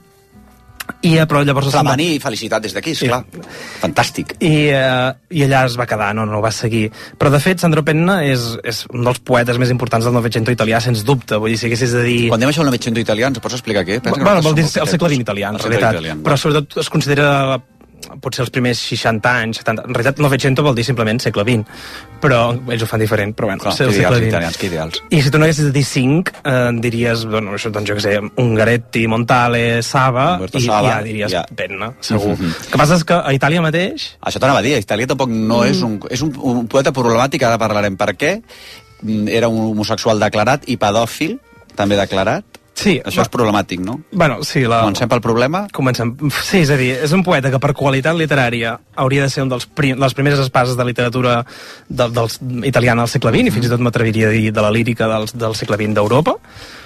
Però llavors... Flamant i felicitat des d'aquí, esclar. Fantàstic. I allà es va quedar, no va seguir. Però, de fet, Sandro Penna és un dels poetes més importants del Novecento italià, sens dubte. Vull dir, si haguessis de dir... Quan diem això del Novecento italià, ens pots explicar què? Vol dir el segle XX italià, en realitat. Però, sobretot, es considera potser els primers 60 anys, 70... En realitat, Novecento vol dir simplement segle XX. Però ells ho fan diferent, però bueno, el segle XX. Que ideals. I si tu no haguessis de dir 5, diries, doncs jo què sé, Ungaretti, Montale, Sava, i ja diries Penna, segur. El que passa és que a Itàlia mateix... Això t'anava a dir, a Itàlia tampoc no és un poeta problemàtic, ara parlarem per què. Era un homosexual declarat i pedòfil, també declarat. Sí, això és problemàtic, no? Bueno, sí. Comencem pel problema? Sí, és a dir, és un poeta que per qualitat literària hauria de ser un les primeres espases de literatura italiana del segle XX, i fins i tot m'atreviria a dir de la lírica del segle XX d'Europa.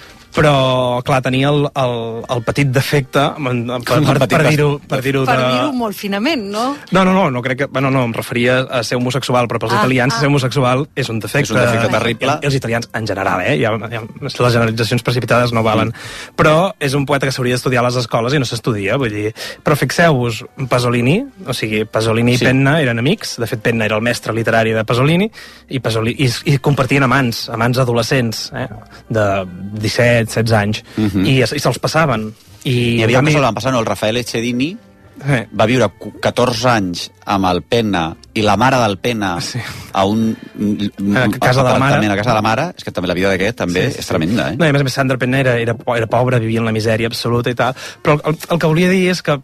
Però, clar, tenia el petit defecte, per dir-ho molt finament, no? No crec que... Bueno, no, em referia a ser homosexual, però pels italians ser homosexual és un defecte. És un defecte terrible. I els italians, en general, les generalitzacions precipitades no valen. Però és un poeta que s'hauria d'estudiar a les escoles i no s'estudia, vull dir... Però fixeu-vos, Pasolini, o sigui, Pasolini i Penna eren amics, de fet Penna era el mestre literari de Pasolini, i compartien amants adolescents, de 17, 17-16 anys, i se'ls passaven. Hi havia un que se'l van passar, el Rafael Echedini, va viure 14 anys amb el Pena i la mare del Pena a casa de la mare. És que també la vida d'aquest també és tremenda, No, i a més Sandra Pena era pobre, vivia en la misèria absoluta i tal, però el que volia dir és que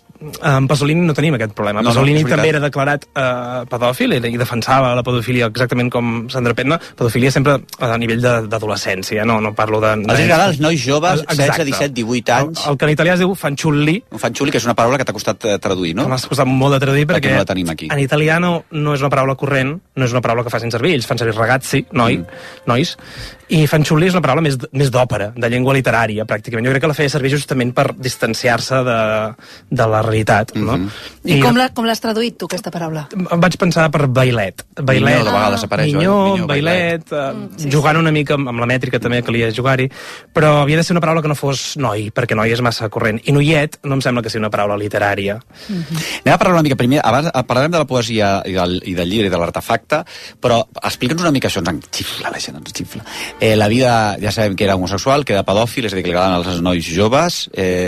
amb Pasolini no tenim aquest problema. Pasolini també era declarat pedòfil i defensava la pedofília exactament com Sandra Pena. Pedofília sempre a nivell d'adolescència, no parlo de... Els agrada als nois joves, 16, 17, 18 anys. El que en italià es diu fanciulli. Fanciulli, que és una paraula que t'ha costat traduir, no? M'ha costat molt de traduir perquè no la tenim aquí. En italià no és una paraula corrent, no és una paraula que facin servir. Ells fan servir ragazzi, nois, i fanciulli és una paraula més d'òpera, de llengua literària, pràcticament. Jo crec que la feia servir justament per distanciar-se de la realitat, no? I com l'has traduït, tu, aquesta paraula? Vaig pensar per bailet. Minyó, de vegades apareix, minyó, bailet, jugant una mica amb la mètrica també, que calia jugar-hi, però havia de ser una paraula que no fos noi, perquè noi és massa corrent. I noiet no em sembla que sigui una paraula literària. Anem a parlar una mica primer, abans parlarem de la poesia i del llibre i de l'artefacte, però explica'ns una mica això, ens xifla, la gent ens xifla. La vida, ja sabem que era homosexual, que era pedòfil, és a dir, que li agraden els nois joves,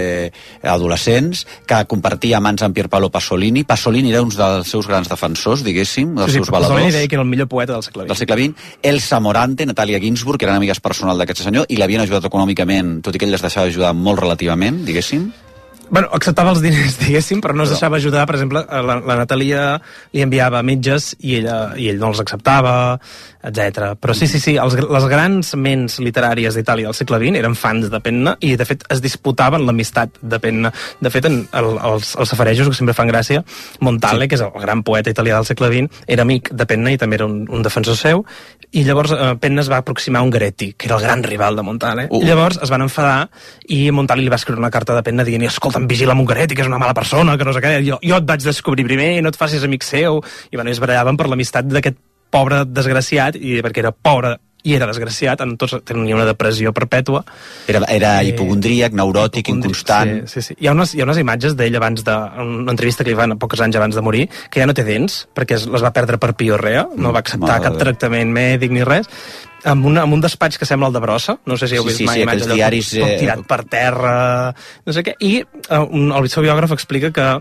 adolescents, que compartia mans amb Pierpaolo Pasolini. Pasolini era un dels seus grans defensors, diguéssim, dels seus valedors. Pasolini deia que era el millor poeta del segle XX. Elsa Morante, Natàlia Ginsburg, que eren amigues personals d'aquest senyor, i l'havien ajudat econòmicament, tot i que ell les deixava ajudar molt relativament, diguéssim. Bueno, acceptava els diners, diguéssim, però no es deixava ajudar. Per exemple, la Natàlia li enviava metges i ell no els acceptava, etc. Però sí, les grans ments literàries d'Itàlia del segle XX eren fans de Penna i, de fet, es disputaven l'amistat de Penna. De fet, els safarejos, que sempre fan gràcia, Montale, que és el gran poeta italià del segle XX, era amic de Penna i també era un defensor seu, i llavors Penna es va aproximar a Ungaretti, que era el gran rival de Montale. I llavors es van enfadar i Montale li va escriure una carta de Penna dient: escolta, vigila Ungaretti, que és una mala persona, que no sé què, jo et vaig descobrir primer, no et facis amic seu, i es barallaven per l'amistat d'aquest pobre desgraciat, i perquè era pobre i era desgraciat, tots tenia una depressió perpètua. Era hipocondríac, neuròtic, inconstant. Sí. Hi ha unes imatges d'ell abans d'una entrevista que li fan pocs anys abans de morir, que ja no té dents, perquè les va perdre per piorrea, no va acceptar cap tractament mèdic ni res, amb un despatx que sembla el de Brossa, no sé si heu vist mai imatges allò, tot tirat per terra, no sé què, i el seu biògraf explica que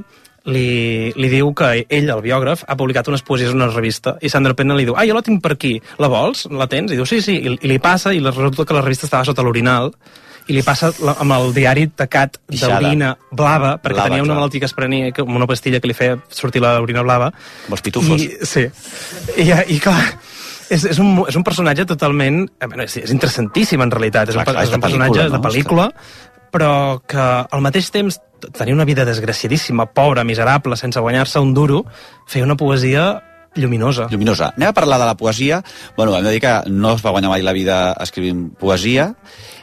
li diu que ell, el biògraf, ha publicat unes poesies en una revista, i Sandra Penna li diu: jo la tinc per aquí, la vols? La tens? I diu: sí, i li passa, i resulta que la revista estava sota l'orinal, i li passa amb el diari tacat d'orina blava, perquè tenia una malaltia que es prenia, una pastilla que li feia sortir l'orina blava. Amb els pitufos. Sí. I clar, és un personatge totalment... és interessantíssim, en realitat. És un personatge de pel·lícula, però que al mateix temps tenia una vida desgraciadíssima, pobra, miserable, sense guanyar-se un duro, feia una poesia lluminosa. Anem a parlar de la poesia. Bueno, hem de dir que no es va guanyar mai la vida escrivint poesia.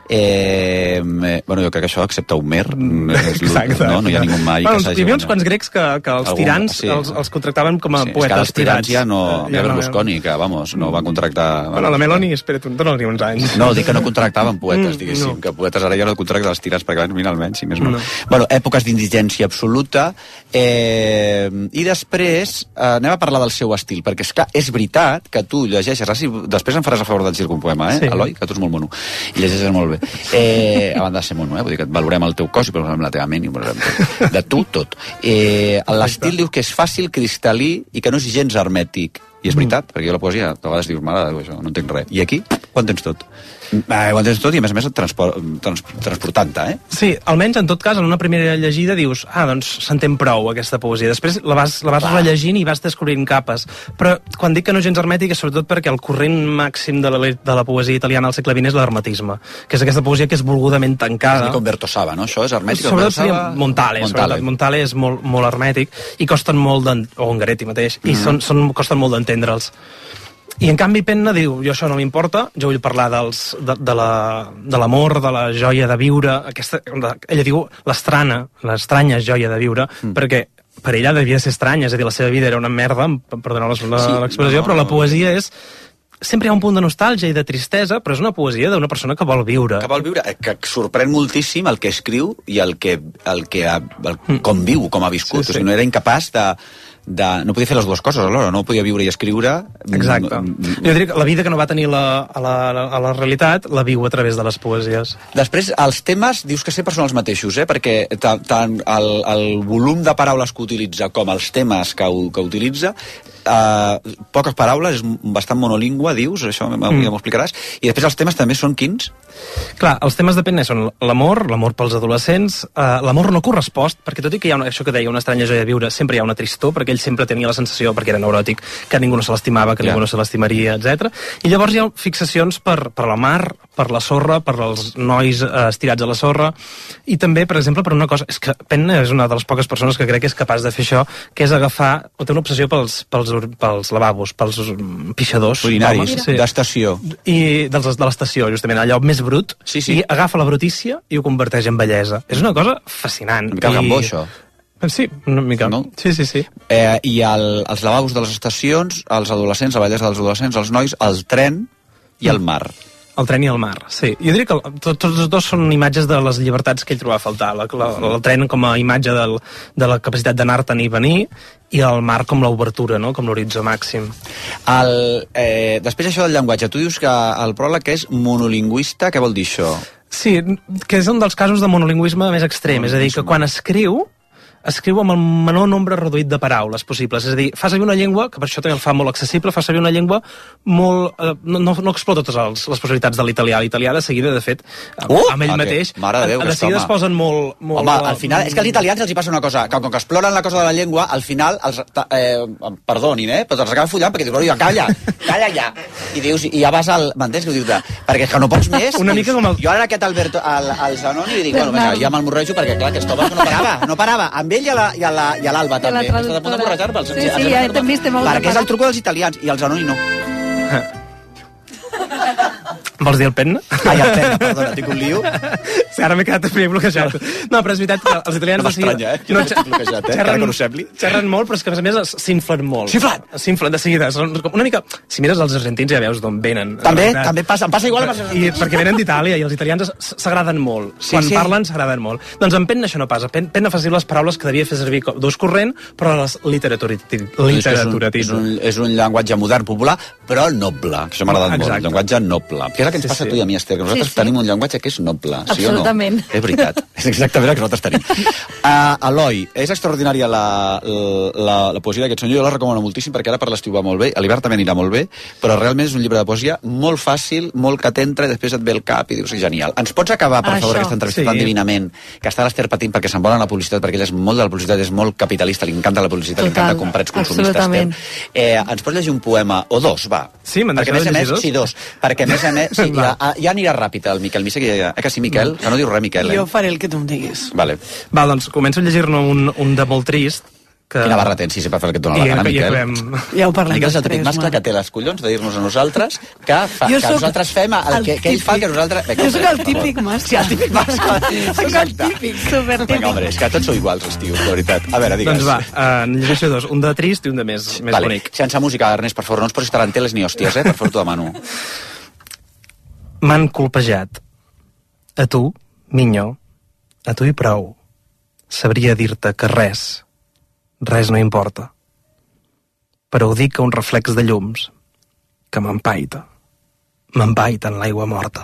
Jo crec que això, excepte Homer, no hi ha ningú mai que s'hagi... Hi havia uns quants grecs que els tirans els contractaven com a poetes tirats. Hi ha Berlusconi, que, no va contractar... Bueno, la Meloni, espera't, dona-li uns anys. No, dic que no contractaven poetes, diguéssim, que poetes ara ja no contracten els tirats, perquè van almenys, si més no. Bueno, èpoques d'indigència absoluta, i després anem a parlar del seu estil, perquè, esclar, és veritat que tu llegeixes, després em faràs a favor de llegir un poema, Eloi, que tu ets molt mono, i llegeixes molt bé. A banda de ser mono, vull dir que et valorem el teu cos i valorem la teva ment i valorem tot. De tu, tot. L'estil diu que és fàcil, cristal·lí i que no és gens hermètic. I és veritat, perquè jo la poesia a vegades dius, mare, això, no entenc res. I aquí ho entens tot. Ho entens tot i a més transportant-te, Sí, almenys en tot cas, en una primera llegida dius, doncs s'entén prou aquesta poesia. Després la vas rellegint i vas descobrint capes. Però quan dic que no és gens hermètic és sobretot perquè el corrent màxim de la poesia italiana al segle XX és l'hermetisme, que és aquesta poesia que és volgudament tancada. És com Berto Sava, no? Això és hermètic? Sobretot seria Montale. Montale és molt hermètic i costen molt o Ungaretti mateix, i costen molt d'entendre'ls. I en canvi Penna diu, jo això no m'importa, jo vull parlar de l'amor, de la joia de viure, ella diu l'estranya joia de viure, perquè per ella devia ser estranya, és a dir, la seva vida era una merda, perdoneu l'expressió, però la poesia és... Sempre hi ha un punt de nostàlgia i de tristesa, però és una poesia d'una persona que vol viure. Que sorprèn moltíssim el que escriu i com viu, com ha viscut. O sigui, no era incapaç no podia fer les dues coses alhora, no podia viure i escriure. Exacte. Jo diria que la vida que no va tenir a la realitat la viu a través de les poesies. Després, els temes, dius que sempre són els mateixos, perquè tant el volum de paraules que utilitza com els temes que utilitza, poques paraules, és bastant monolingüe, dius, això ja m'ho explicaràs, i després els temes també són quins? Clar, els temes de Penne són l'amor pels adolescents, l'amor no correspost, perquè tot i que hi ha això que deia, una estranya joia de viure, sempre hi ha una tristor, perquè ell sempre tenia la sensació, perquè era neuròtic, que ningú no se l'estimava, que ningú no se l'estimaria, etc. I llavors hi ha fixacions per la mar, per la sorra, per els nois estirats a la sorra, i també, per exemple, per una cosa, és que Penne és una de les poques persones que crec que és capaç de fer això, que és agafar, o té una obsessió pels lavabos, pels pixadors. Urinaris, d'estació. I de l'estació, justament, allò més brut, i agafa la brutícia i ho converteix en bellesa. És una cosa fascinant. Una mica Gambó, això. Sí, una mica. No? Sí. I els lavabos de les estacions, els adolescents, la bellesa dels adolescents, els nois, el tren i el mar. El tren i el mar, sí. Jo diria que tots els dos són imatges de les llibertats que ell trobava a faltar. El tren com a imatge de la capacitat d'anar-te'n i venir, i el mar com l'obertura, no? Com l'horitzó màxim. Després això del llenguatge, tu dius que el pròleg és monolingüista, què vol dir això? Sí, que és un dels casos de monolingüisme més extrem, és a dir, que quan escriu amb el menor nombre reduït de paraules possibles. És a dir, fa servir una llengua, que per això també el fa molt accessible, fa servir una llengua molt... no explota totes les possibilitats de l'italià. L'italià de seguida, de fet, amb ell mateix, de seguida es posen molt... Home, al final, és que als italians els hi passa una cosa, que com que exploren la cosa de la llengua, al final, perdonin, però te'ls acaba follant, perquè dius, calla ja. I dius, i ja vas al... M'entens? Perquè és que no pots més. Una mica com el... Jo ara aquest Alberto, al Zanoni, li dic, bueno, vinga, ja me'l perquè clar, que no parava. Amb ell i a l'Alba també. Estàs a punt de borratjar-me'ls. Sí, ja també estem molt perquè és el truco dels italians, i el Zanoni no. Vols dir el Penne? Ai, el Penne, perdona, tinc un lío. Sí, ara m'he quedat bloquejat. No, però és veritat que els italians... No m'estranya, No, bloquejat, encara que no ho sembli. Xerren molt, però és que a més s'inflen molt. S'inflen de seguida. Una mica... Si mires els argentins ja veus d'on venen. També passa, em passa igual amb els argentins. Perquè venen d'Itàlia i els italians s'agraden molt. Quan parlen s'agraden molt. Doncs en Penne això no passa. Penne fa servir les paraules que devia fer servir d'ús corrent, però les literaturitzes. És un llenguatge modern, popular, però noble. Això m'ha agradat molt, llenguatge noble. Què és el que ens passa a tu i a mi, Esther? Que nosaltres tenim un llenguatge que és noble, sí o no? Absolutament. És veritat, és exactament el que nosaltres tenim. Eloi, és extraordinària la poesia d'aquest senyor, jo la recomano moltíssim perquè ara per l'estiu va molt bé, a l'hivern també anirà molt bé, però realment és un llibre de poesia molt fàcil, molt que t'entra i després et ve el cap i dius, genial. Ens pots acabar, per favor, aquesta entrevista tan divinament, que està l'Esther patint perquè se'n volen la publicitat, perquè ella és molt de la publicitat, és molt capitalista, li encanta la publicitat, li encanta comprar ets consumista, Esther. Ens pots llegir un poema, o dos, va? Sí, me'n deixeu de llegir dos? Sí, dos. Perquè a més, sí, ja anirà ràpid el Miquel Missa, que sí, Miquel? Que no diu res, Miquel, Jo faré el que tu em diguis. Vale. Va, doncs començo a llegir-ne un de molt trist. Quina barra tens, si sempre fa el que et dona la gana, Miquel. Ja ho parlem. Miquel és el típic mascle que té les collons de dir-nos a nosaltres que nosaltres fem el que ell fa, que nosaltres... Jo soc el típic mascle. Sí, el típic mascle. Soc el típic, supertípic. Vinga, home, és que tots sou iguals, els tios, de veritat. A veure, digues. Doncs va, llegeixo dos, un de trist i un de més bonic. Sense música, Ernest, per favor, no ens posis taranteles ni hòsties, per favor, t'ho demano. M'han colpejat. A tu, minyó, a tu i prou. Sabria dir-te que res no importa. Però ho dic a un reflex de llums que m'empaita en l'aigua morta.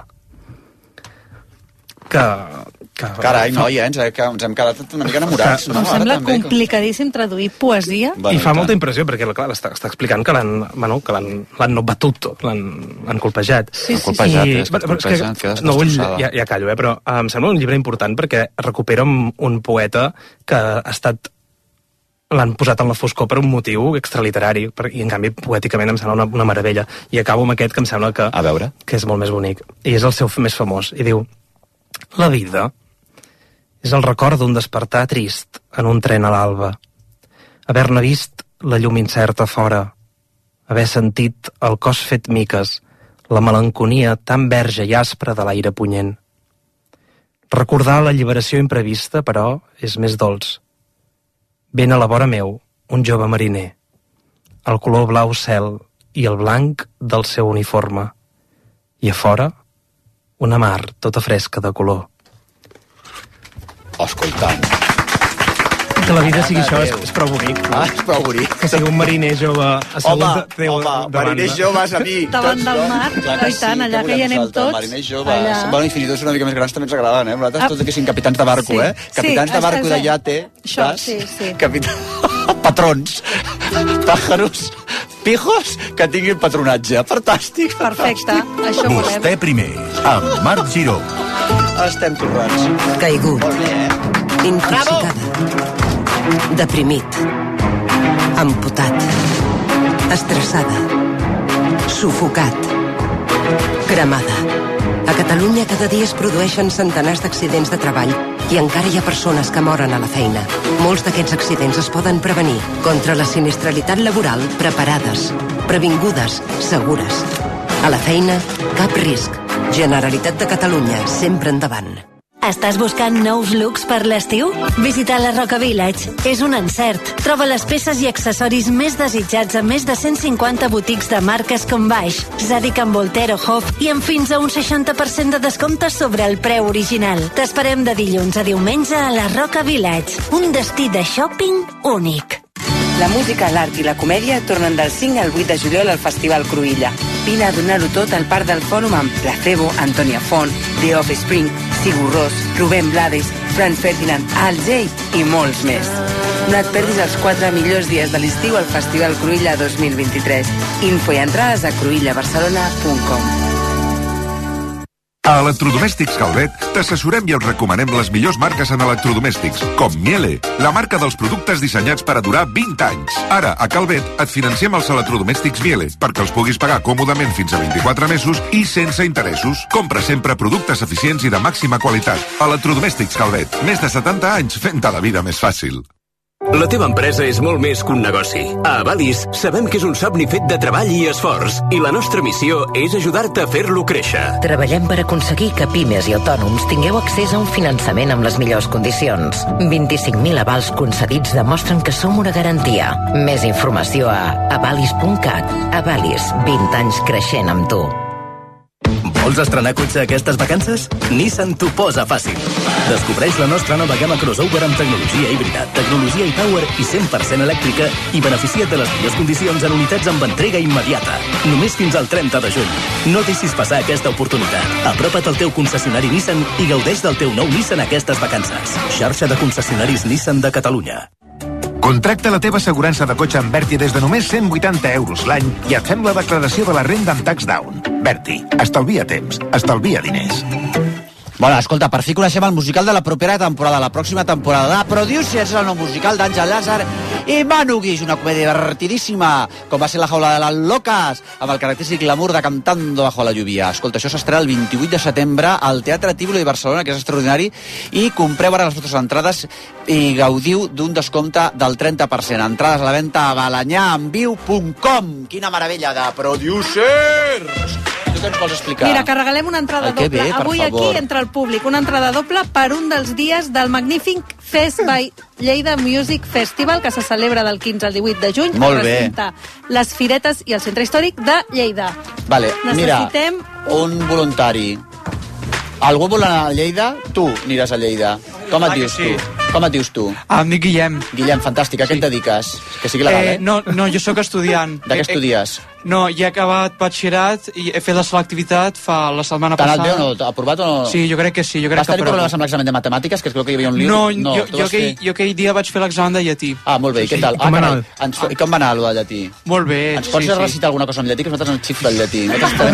Carai, noi, ens hem quedat una mica enamorats. Em sembla complicadíssim traduir poesia. I fa molta impressió, perquè clar, està explicant que l'han batut, l'han colpejat. Sí. No vull, ja callo, però em sembla un llibre important perquè recupera un poeta que ha estat... l'han posat en la foscor per un motiu extraliterari, i en canvi poèticament em sembla una meravella. I acabo amb aquest que em sembla que és molt més bonic. I és el seu més famós. I diu: la vida és el record d'un despertar trist en un tren a l'alba, haver-ne vist la llum incerta fora, haver sentit el cos fet miques, la melanconia tan verge i aspra de l'aire punyent. Recordar la lliberació imprevista, però, és més dolç. Ven a la vora meu un jove mariner, el color blau cel i el blanc del seu uniforme, i a fora una mar tota fresca de color. Escolta. Que la vida sigui això, és prou bonic. És prou bonic. Que sigui un mariner jove assegut mariners joves a mi. Davant del mar, i tant, allà que hi anem tots. Mariners joves. Bueno, i fins i tot una mica més grans també ens agraden, eh? Nosaltres tots que siguin capitans de barco, eh? Capitans de barco de iate. Això, sí. Patrons. Pàjaros. Pijos que tinguin patronatge. Fantàstic. Perfecte, això volem. Vostè primer, amb Marc Giró. Estem torrats. Caigut. Molt bé, Intoxicada. Deprimit. Amputat. Estressada. Sufocat. Cremada. A Catalunya cada dia es produeixen centenars d'accidents de treball i encara hi ha persones que moren a la feina. Molts d'aquests accidents es poden prevenir. Contra la sinistralitat laboral, preparades, previngudes, segures. A la feina, cap risc. Generalitat de Catalunya, sempre endavant. Estàs buscant nous looks per l'estiu? Visita la Roca Village. És un encert. Troba les peces i accessoris més desitjats a més de 150 botics de marques com Baix, Zadig & Voltaire o Hof i amb fins a un 60% de descompte sobre el preu original. T'esperem de dilluns a diumenge a la Roca Village. Un destí de shopping únic. La música, l'art i la comèdia tornen del 5 al 8 de juliol al Festival Cruïlla. Vine a donar-ho tot al Parc del Fòrum amb Placebo, Antònia Font, The Offspring, Sigur Rós, Rubén Blades, Franz Ferdinand, Al Jay i molts més. No et perdis els 4 millors dies de l'estiu al Festival Cruïlla 2023. Info i entrades a cruïllabarcelona.com. A Electrodomèstics Calvet t'assessorem i els recomanem les millors marques en electrodomèstics, com Miele, la marca dels productes dissenyats per a durar 20 anys. Ara, a Calvet, et financiem els electrodomèstics Miele perquè els puguis pagar còmodament fins a 24 mesos i sense interessos. Compra sempre productes eficients i de màxima qualitat. Electrodomèstics Calvet, més de 70 anys fent-te la vida més fàcil. La teva empresa és molt més que un negoci. A Avalis sabem que és un somni fet de treball i esforç i la nostra missió és ajudar-te a fer-lo créixer. Treballem per aconseguir que pimes i autònoms tingueu accés a un finançament amb les millors condicions. 25.000 avals concedits demostren que som una garantia. Més informació a avalis.cat. Avalis, 20 anys creixent amb tu. Vols estrenar cotxe aquestes vacances? Nissan t'ho posa fàcil. Descobreix la nostra nova gamma crossover amb tecnologia híbrida, tecnologia e-Power i 100% elèctrica i beneficia't de les millors condicions en unitats amb entrega immediata. Només fins al 30 de juny. No deixis passar aquesta oportunitat. Apropa't al teu concessionari Nissan i gaudeix del teu nou Nissan aquestes vacances. Xarxa de concessionaris Nissan de Catalunya. Contracta la teva assegurança de cotxe amb Berti des de només 180 euros l'any i et fem la declaració de la renda amb tax down. Berti, estalvia temps, estalvia diners. Bueno, escolta, per fi coneixem el musical de la propera temporada, la pròxima temporada de Producers, el nou musical d'Àngel Lázar i Manu Guix, una comèdia divertidíssima, com va ser La jaula de les locas, amb el característic glamour de Cantando bajo la lluvia. Escolta, això s'estrena el 28 de setembre al Teatre Tívoli de Barcelona, que és extraordinari, i compreu ara les vostres entrades i gaudiu d'un descompte del 30%. Entrades a la venda a balanyaenviu.com. Quina meravella de Producers! Tu què ens vols explicar? Mira, que regalem una entrada doble. Bé, avui favor. Aquí, entre el públic, una entrada doble per un dels dies del Magnífic Fest by Lleida Music Festival, que se celebra del 15 al 18 de juny. Molt bé. Recinte Les Firetes i el Centre Històric de Lleida. Vale, Necessitem... mira, un voluntari. Algú vol anar a Lleida? Tu aniràs a Lleida. Com et dius tu? Com et dius tu? Em dic Guillem. Guillem, fantàstic. A què et dediques? Que sigui legal, No, jo sóc estudiant. De què estudies? No, ja he acabat batxillerat i he fet la selectivitat la setmana passada. T'ha anat bé o no? T'ha aprovat o no? Sí, jo crec que sí. Vas tenir problemes amb l'examen de matemàtiques, que crec que hi havia un lío? No, jo aquell dia vaig fer l'examen de llatí. Ah, molt bé. I què tal? Com va anar? I com va anar allò de llatí? Molt bé. Ens pots recitar alguna cosa en llatí? Que nosaltres ens xifra el llatí.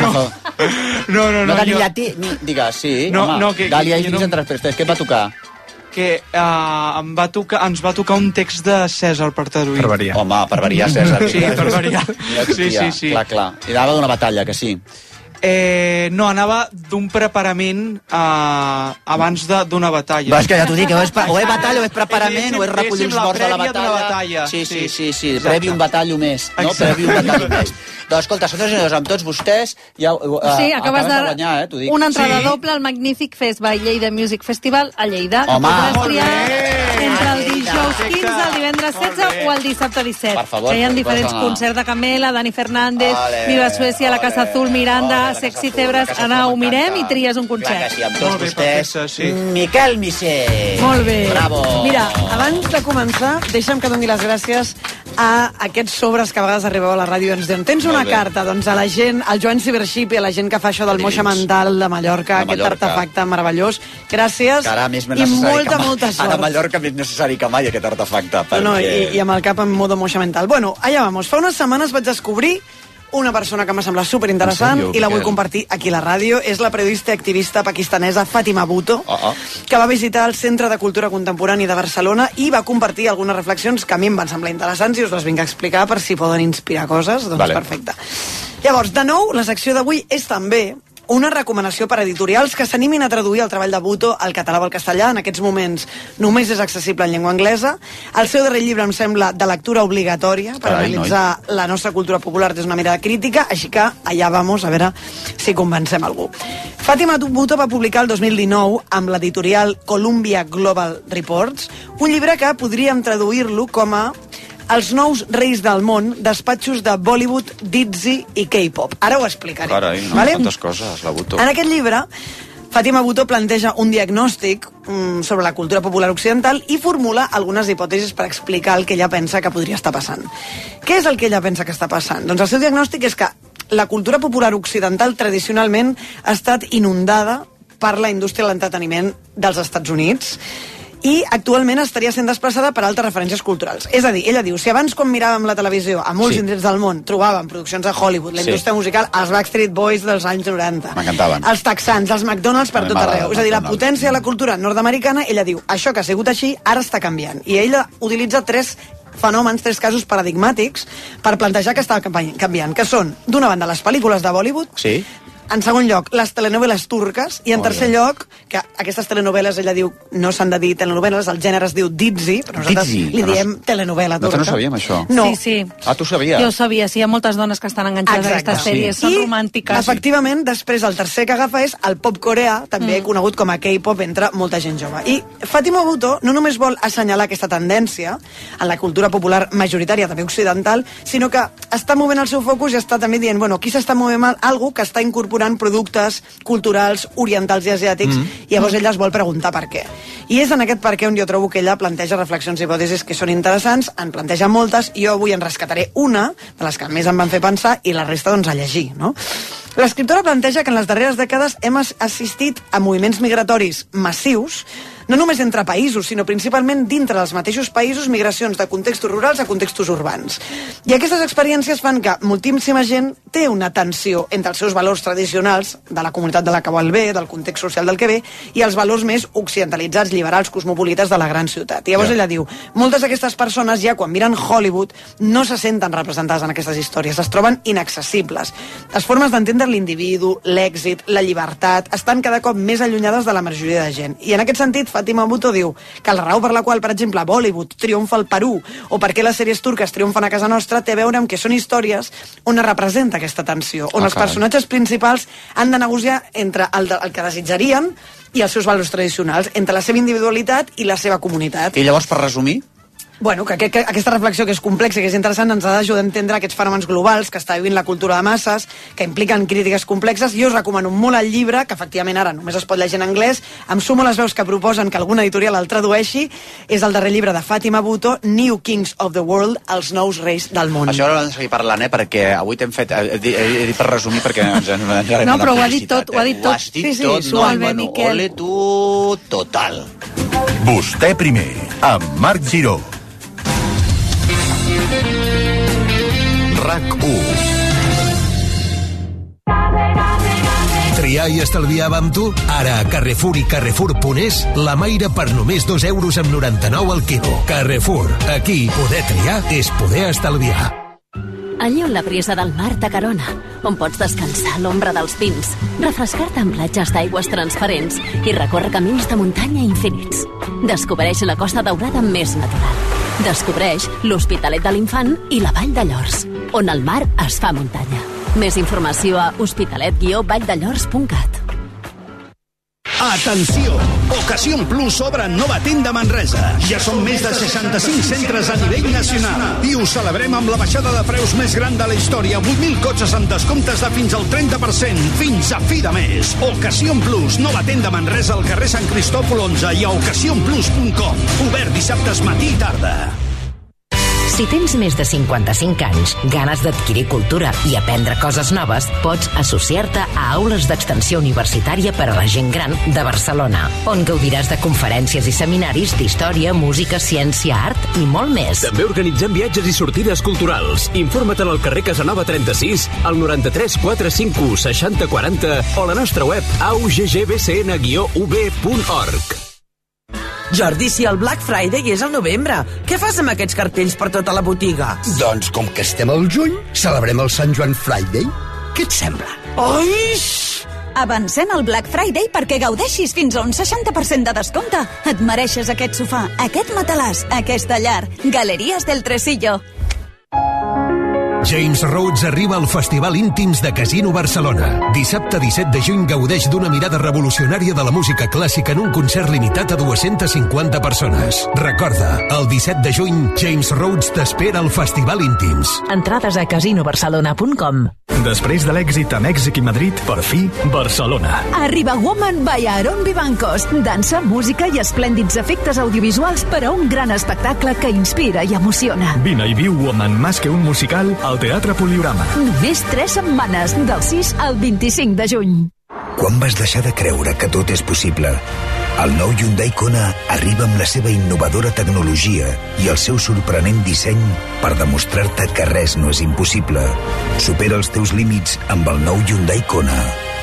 No. No, que ni llatí... Digues, sí. Gàlia i Lluís entre els prestés. Què et va tocar? Que ens va tocar un text de Cèsar per traduir. Per variar. Home, per variar, Cèsar. Sí, per variar. Sí. Clar. I anava d'una batalla, que sí. No, anava d'un preparament abans d'una batalla. És que ja t'ho dic, o és batalla, o és preparament, o és recollir els morts de la batalla. Sí. Previ un batallo més. No? Previ un batallo més. Doncs escolta, senyors i senyors, amb tots vostès sí, acabes de guanyar, t'ho dic. Una entrada doble al Magnífic Fest by Lleida Music Festival a Lleida. Home, molt bé! Entre el dijous dijous 15, el divendres 16 o el dissabte 17. Per favor, que hi ha diferents concerts de Camela, Dani Fernández, Viva Suècia, La Casa Azul, Miranda, Sexy Cebres. Ana, ho mirem i tries un concert. Clar que sí, amb tots vostès. Miquel Missé. Molt bé. Bravo. Mira, abans de començar, deixa'm que doni les gràcies a aquests sobres que a vegades arribeu a la ràdio i ens diuen, tens una carta, doncs a la gent, al Joan Cibership i a la gent que fa això del moixa mental de Mallorca, aquest artefacte meravellós. Gràcies i molta sort. Ara a Mallorca més necessari que mai aquest artefacte. I amb el cap en modo moixa mental. Bueno, allà vamos. Fa unes setmanes vaig descobrir una persona que m'ha semblat superinteressant i la vull compartir aquí a la ràdio. És la periodista i activista pakistanesa Fatima Bhutto, que va visitar el Centre de Cultura Contemporània de Barcelona i va compartir algunes reflexions que a mi em van semblar interessants i us les vinc a explicar per si poden inspirar coses. Doncs perfecte. Llavors, de nou, la secció d'avui és també una recomanació per editorials que s'animin a traduir el treball de Bhutto al català o al castellà. En aquests moments només és accessible en llengua anglesa. El seu darrer llibre em sembla de lectura obligatòria per analitzar la nostra cultura popular des d'una mirada crítica, així que allà vamos a veure si convencem algú. Fatima Bhutto va publicar el 2019 amb l'editorial Columbia Global Reports un llibre que podríem traduir-lo com a Els nous reis del món, despatxos de Bollywood, Dizzy i K-pop. Ara ho explicaré. Carai, no, vale? Tantes coses, la Bhutto. En aquest llibre, Fatima Bhutto planteja un diagnòstic sobre la cultura popular occidental i formula algunes hipòtesis per explicar el que ella pensa que podria estar passant. Què és el que ella pensa que està passant? Doncs el seu diagnòstic és que la cultura popular occidental tradicionalment ha estat inundada per la indústria de l'entreteniment dels Estats Units i actualment estaria sent desplaçada per altres referències culturals. És a dir, ella diu, si abans quan miràvem la televisió a molts indrets del món trobàvem produccions de Hollywood, la indústria musical, els Backstreet Boys dels anys 90, m'encantaven, els texans, els McDonald's per tot arreu, és a dir, la potència de la cultura nord-americana, ella diu, això que ha sigut així, ara està canviant. I ella utilitza tres fenòmens, tres casos paradigmàtics per plantejar que està canviant, que són, d'una banda, les pel·lícules de Bollywood, en segon lloc, les telenovel·les turques, i en tercer lloc, que aquestes telenovel·les, ella diu, no s'han de dir telenovel·les, el gènere es diu Dizzy, però nosaltres li diem telenovel·la turca. No sabíem això. No. Sí. Ah, tu sabies? Jo ho sabia, sí, hi ha moltes dones que estan enganxades a aquestes sèries, són romàntiques. I, efectivament, després el tercer que agafa és el pop coreà, també conegut com a K-pop entre molta gent jove. I Fatima Bhutto no només vol assenyalar aquesta tendència en la cultura popular majoritària, també occidental, sinó que està movent el seu focus i està també dient, bueno, aquí s'està movent algo que està incorporant productes culturals orientals i asiàtics i llavors ella es vol preguntar per què. I és en aquest per què on jo trobo que ella planteja reflexions i hipòtesis que són interessants, en planteja moltes i jo avui en rescataré una de les que més em van fer pensar i la resta doncs a llegir, no? L'escriptora planteja que en les darreres dècades hem assistit a moviments migratoris massius, no només entre països, sinó principalment dintre dels mateixos països, migracions de contextos rurals a contextos urbans. I aquestes experiències fan que moltíssima gent té una tensió entre els seus valors tradicionals, de la comunitat de la que vol ve, del context social del que ve, i els valors més occidentalitzats, liberals, cosmopolites de la gran ciutat. I llavors ella diu, moltes d'aquestes persones ja quan miren Hollywood no se senten representades en aquestes històries, es troben inaccessibles. Les formes d'entendre l'individu, l'èxit, la llibertat, estan cada cop més allunyades de la majoria de gent. I en aquest sentit, Fatima Bhutto diu que la raó per la qual, per exemple, Bollywood triomfa al Perú o per què les sèries turques triomfen a casa nostra té a veure amb que són històries on es representa aquesta tensió, on els personatges principals han de negociar entre el que desitjarien i els seus valors tradicionals, entre la seva individualitat i la seva comunitat. I llavors, per resumir? Bueno, que aquesta reflexió que és complexa i que és interessant ens ha d'ajudar a entendre aquests fenòmens globals que està vivint la cultura de masses, que impliquen crítiques complexes. Jo us recomano molt el llibre, que efectivament ara només es pot llegir en anglès. Em sumo a les veus que proposen que alguna editorial el tradueixi. És el darrer llibre de Fatima Bhutto, New Kings of the World, els nous reis del món. Això ara hem de seguir parlant, perquè avui t'hem fet... He dit per resumir perquè ens no, però ho ha dit tot, ho ha dit tot. Ho has dit tot, no, bueno, ole tu, total. Vostè primer, amb Marc Giró. RAC1. Triar i estalviar amb tu? Ara a Carrefour i Carrefour.es la Maire per només 2,99 € al quilo. Carrefour. Aquí poder triar és poder estalviar. Allí on la brisa del mar t'acarona, on pots descansar a l'ombra dels pins, refrescar-te en platges d'aigües transparents i recórrer camins de muntanya infinits. Descobreix la Costa Daurada més natural. Descobreix l'Hospitalet de l'Infant i la Vall de Llors, on el mar es fa muntanya. Més informació a hospitalet-valldellors.cat. Atenció! Ocasión Plus obre nova tenda a Manresa. Ja són més de 65 centres a nivell nacional. I ho celebrem amb la baixada de preus més gran de la història. 8.000 cotxes amb descomptes de fins al 30%. Fins a fi de mes. Ocasión Plus, nova tenda a Manresa al carrer Sant Cristòfol 11 i a ocasionplus.com. Obert dissabtes matí i tarda. Si tens més de 55 anys, ganes d'adquirir cultura i aprendre coses noves, pots associar-te a Aules d'Extensió Universitària per a la Gent Gran de Barcelona, on gaudiràs de conferències i seminaris d'història, música, ciència, art i molt més. També organitzem viatges i sortides culturals. Informa't al carrer Casanova 36, al 93 451 60 40 o a la nostra web augbcn-ub.org. Jordi, si el Black Friday és al novembre, què fas amb aquests cartells per tota la botiga? Doncs com que estem al juny, celebrem el Sant Joan Friday. Què et sembla? Ai! Avancem al Black Friday perquè gaudeixis fins a un 60% de descompte. Et mereixes aquest sofà, aquest matalàs, aquesta llar. Galeries del Tresillo. James Rhodes arriba al Festival Íntims de Casino Barcelona. Dissabte 17 de juny gaudeix d'una mirada revolucionària de la música clàssica en un concert limitat a 250 persones. Recorda, el 17 de juny, James Rhodes t'espera al Festival Íntims. Entrades a casinobarcelona.com. Després de l'èxit a Mèxic i Madrid, per fi, Barcelona. Arriba Woman by Aaron Vivancos. Dansa, música i esplèndids efectes audiovisuals per a un gran espectacle que inspira i emociona. Vine i viu Woman más que un musical al Teatre Poliorama. Només 3 setmanes, del 6 al 25 de juny. Quan vas deixar de creure que tot és possible? El nou Hyundai Kona arriba amb la seva innovadora tecnologia i el seu sorprenent disseny per demostrar-te que res no és impossible. Supera els teus límits amb el nou Hyundai Kona.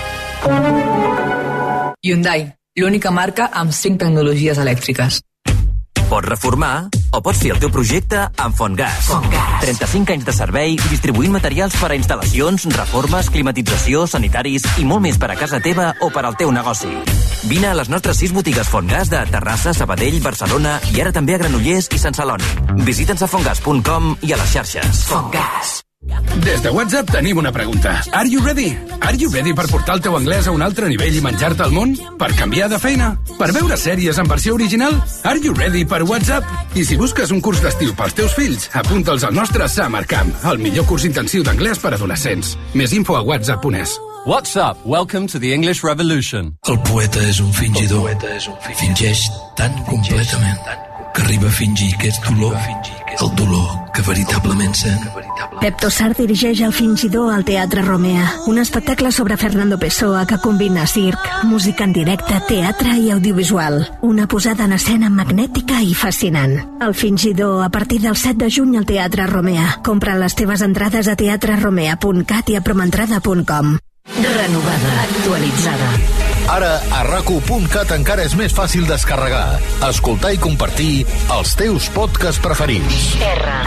Hyundai, l'única marca amb 5 tecnologies elèctriques. Pots reformar o pots fer el teu projecte amb Fontgas. 35 anys de servei distribuint materials per a instal·lacions, reformes, climatització, sanitaris i molt més per a casa teva o per al teu negoci. Vine a les nostres 6 botigues Fontgas de Terrassa, Sabadell, Barcelona i ara també a Granollers i Sant Celoni. Visita'ns a fontgas.com i a les xarxes. Fontgas. Des de WhatsApp tenim una pregunta. Are you ready? Are you ready per portar el teu anglès a un altre nivell i menjar-te el món? Per canviar de feina? Per veure sèries en versió original? Are you ready per WhatsApp? I si busques un curs d'estiu pels teus fills, apunta'ls al nostre Summer Camp, el millor curs intensiu d'anglès per a adolescents. Més info a whatsapp.es. WhatsApp, welcome to the English Revolution. El poeta és un fingidor. Fingeix tan completament que arriba a fingir que és dolor, el dolor que veritablement sent. Pep Tossar dirigeix El fingidor al Teatre Romea, un espectacle sobre Fernando Pessoa que combina circ, música en directe, teatre i audiovisual. Una posada en escena magnètica i fascinant. El fingidor a partir del 7 de juny al Teatre Romea. Compra les teves entrades a teatreromea.cat i a promentrada.com. Renovada, actualitzada. Ara, a RAC1.cat encara és més fàcil descarregar, escoltar i compartir els teus podcasts preferits.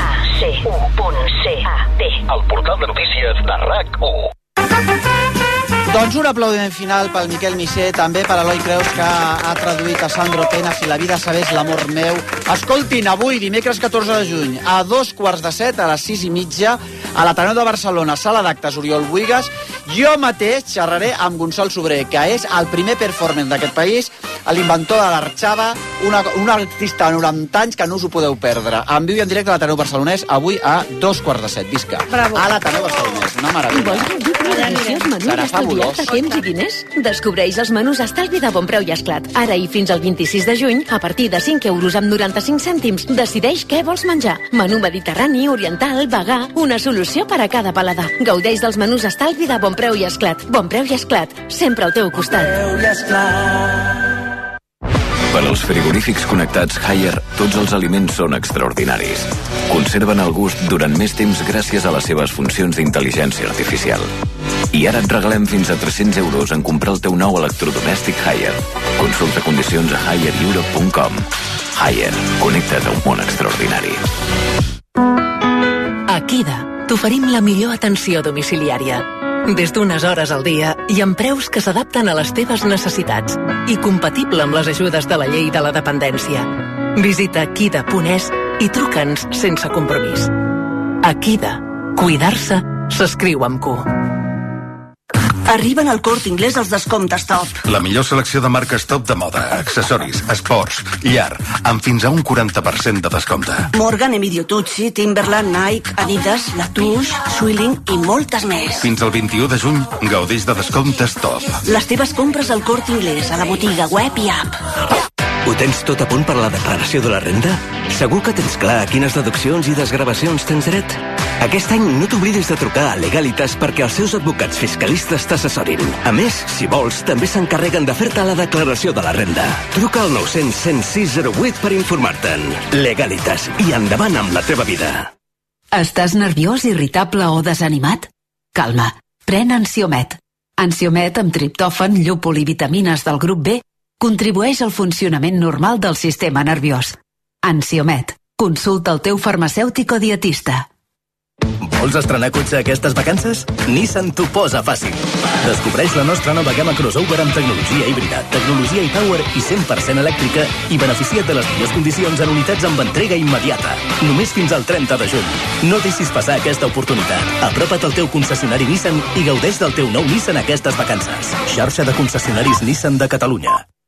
RAC1.cat. El portal de notícies de RAC1. Doncs un aplaudiment final pel Miquel Missé, també per Eloi Creus, que ha traduït a Sandro Pena, Si la vida sabés l'amor meu. Escoltin, avui, dimecres 14 de juny, a 2:45, a les 6:30, a l'Ateneu de Barcelona, sala d'actes Oriol Buigas, jo mateix xerraré amb Gonçal Sobrer, que és el primer performer d'aquest país, l'inventor de l'Arxava, un artista de 90 anys que no us ho podeu perdre. En viu i en directe a l'Ateneu Barcelonès, avui a 2:45. Visca. Bravo. A l'Ateneu Barcelonès, una meravella. Serà fabulós. Temps i diners? Descobreix els menús estalvi de Bonpreu i Esclat. Ara i fins al 26 de juny, a partir de 5 euros amb 95 cèntims, decideix què vols menjar. Menú mediterrani, oriental, vegà, una solució per a cada paladar. Gaudeix dels menús estalvi de Bonpreu i Esclat. Bonpreu i Esclat, sempre al teu costat. Per als frigorífics connectats Haier, tots els aliments són extraordinaris. Conserven el gust durant més temps gràcies a les seves funcions d'intel·ligència artificial. I ara et regalem fins a 300 euros en comprar el teu nou electrodomèstic Haier. Consulta condicions a haier.europe.com. Haier, connecta't a un món extraordinari. A Kida t'oferim la millor atenció domiciliària. Des d'unes hores al dia i amb preus que s'adapten a les teves necessitats i compatible amb les ajudes de la llei de la dependència. Visita kida.es i truca'ns sense compromís. A Kida, cuidar-se s'escriu amb Q. Arriben al Corte Inglés els descomptes top. La millor selecció de marques top de moda, accessoris, esports, llar, amb fins a un 40% de descompte. Morgan, Emilio Tucci, Timberland, Nike, Adidas, Latouche, Swilling i moltes més. Fins al 21 de juny, gaudeix de descomptes top. Les teves compres al Corte Inglés, a la botiga web i app. Ho tens tot a punt per la declaració de la renda? Segur que tens clar a quines deduccions i desgravacions tens dret? Aquest any no t'oblidis de trucar a Legalitas perquè els seus advocats fiscalistes t'assessorin. A més, si vols, també s'encarreguen de fer-te la declaració de la renda. Truca al 900-106-08 per informar-te'n. Legalitas, i endavant amb la teva vida. Estàs nerviós, irritable o desanimat? Calma, pren Ansiomet. Ansiomet amb triptòfan, llúpol i vitamines del grup B contribueix al funcionament normal del sistema nerviós. Ansiomet. Consulta el teu farmacèutic o dietista. Vols estrenar cotxe aquestes vacances? Nissan t'ho posa fàcil. Descobreix la nostra nova gamma crossover amb tecnologia híbrida, tecnologia e-Power i 100% elèctrica i beneficia't de les millors condicions en unitats amb entrega immediata. Només fins al 30 de juny. No deixis passar aquesta oportunitat. Apropa't al teu concessionari Nissan i gaudeix del teu nou Nissan aquestes vacances. Xarxa de concessionaris Nissan de Catalunya.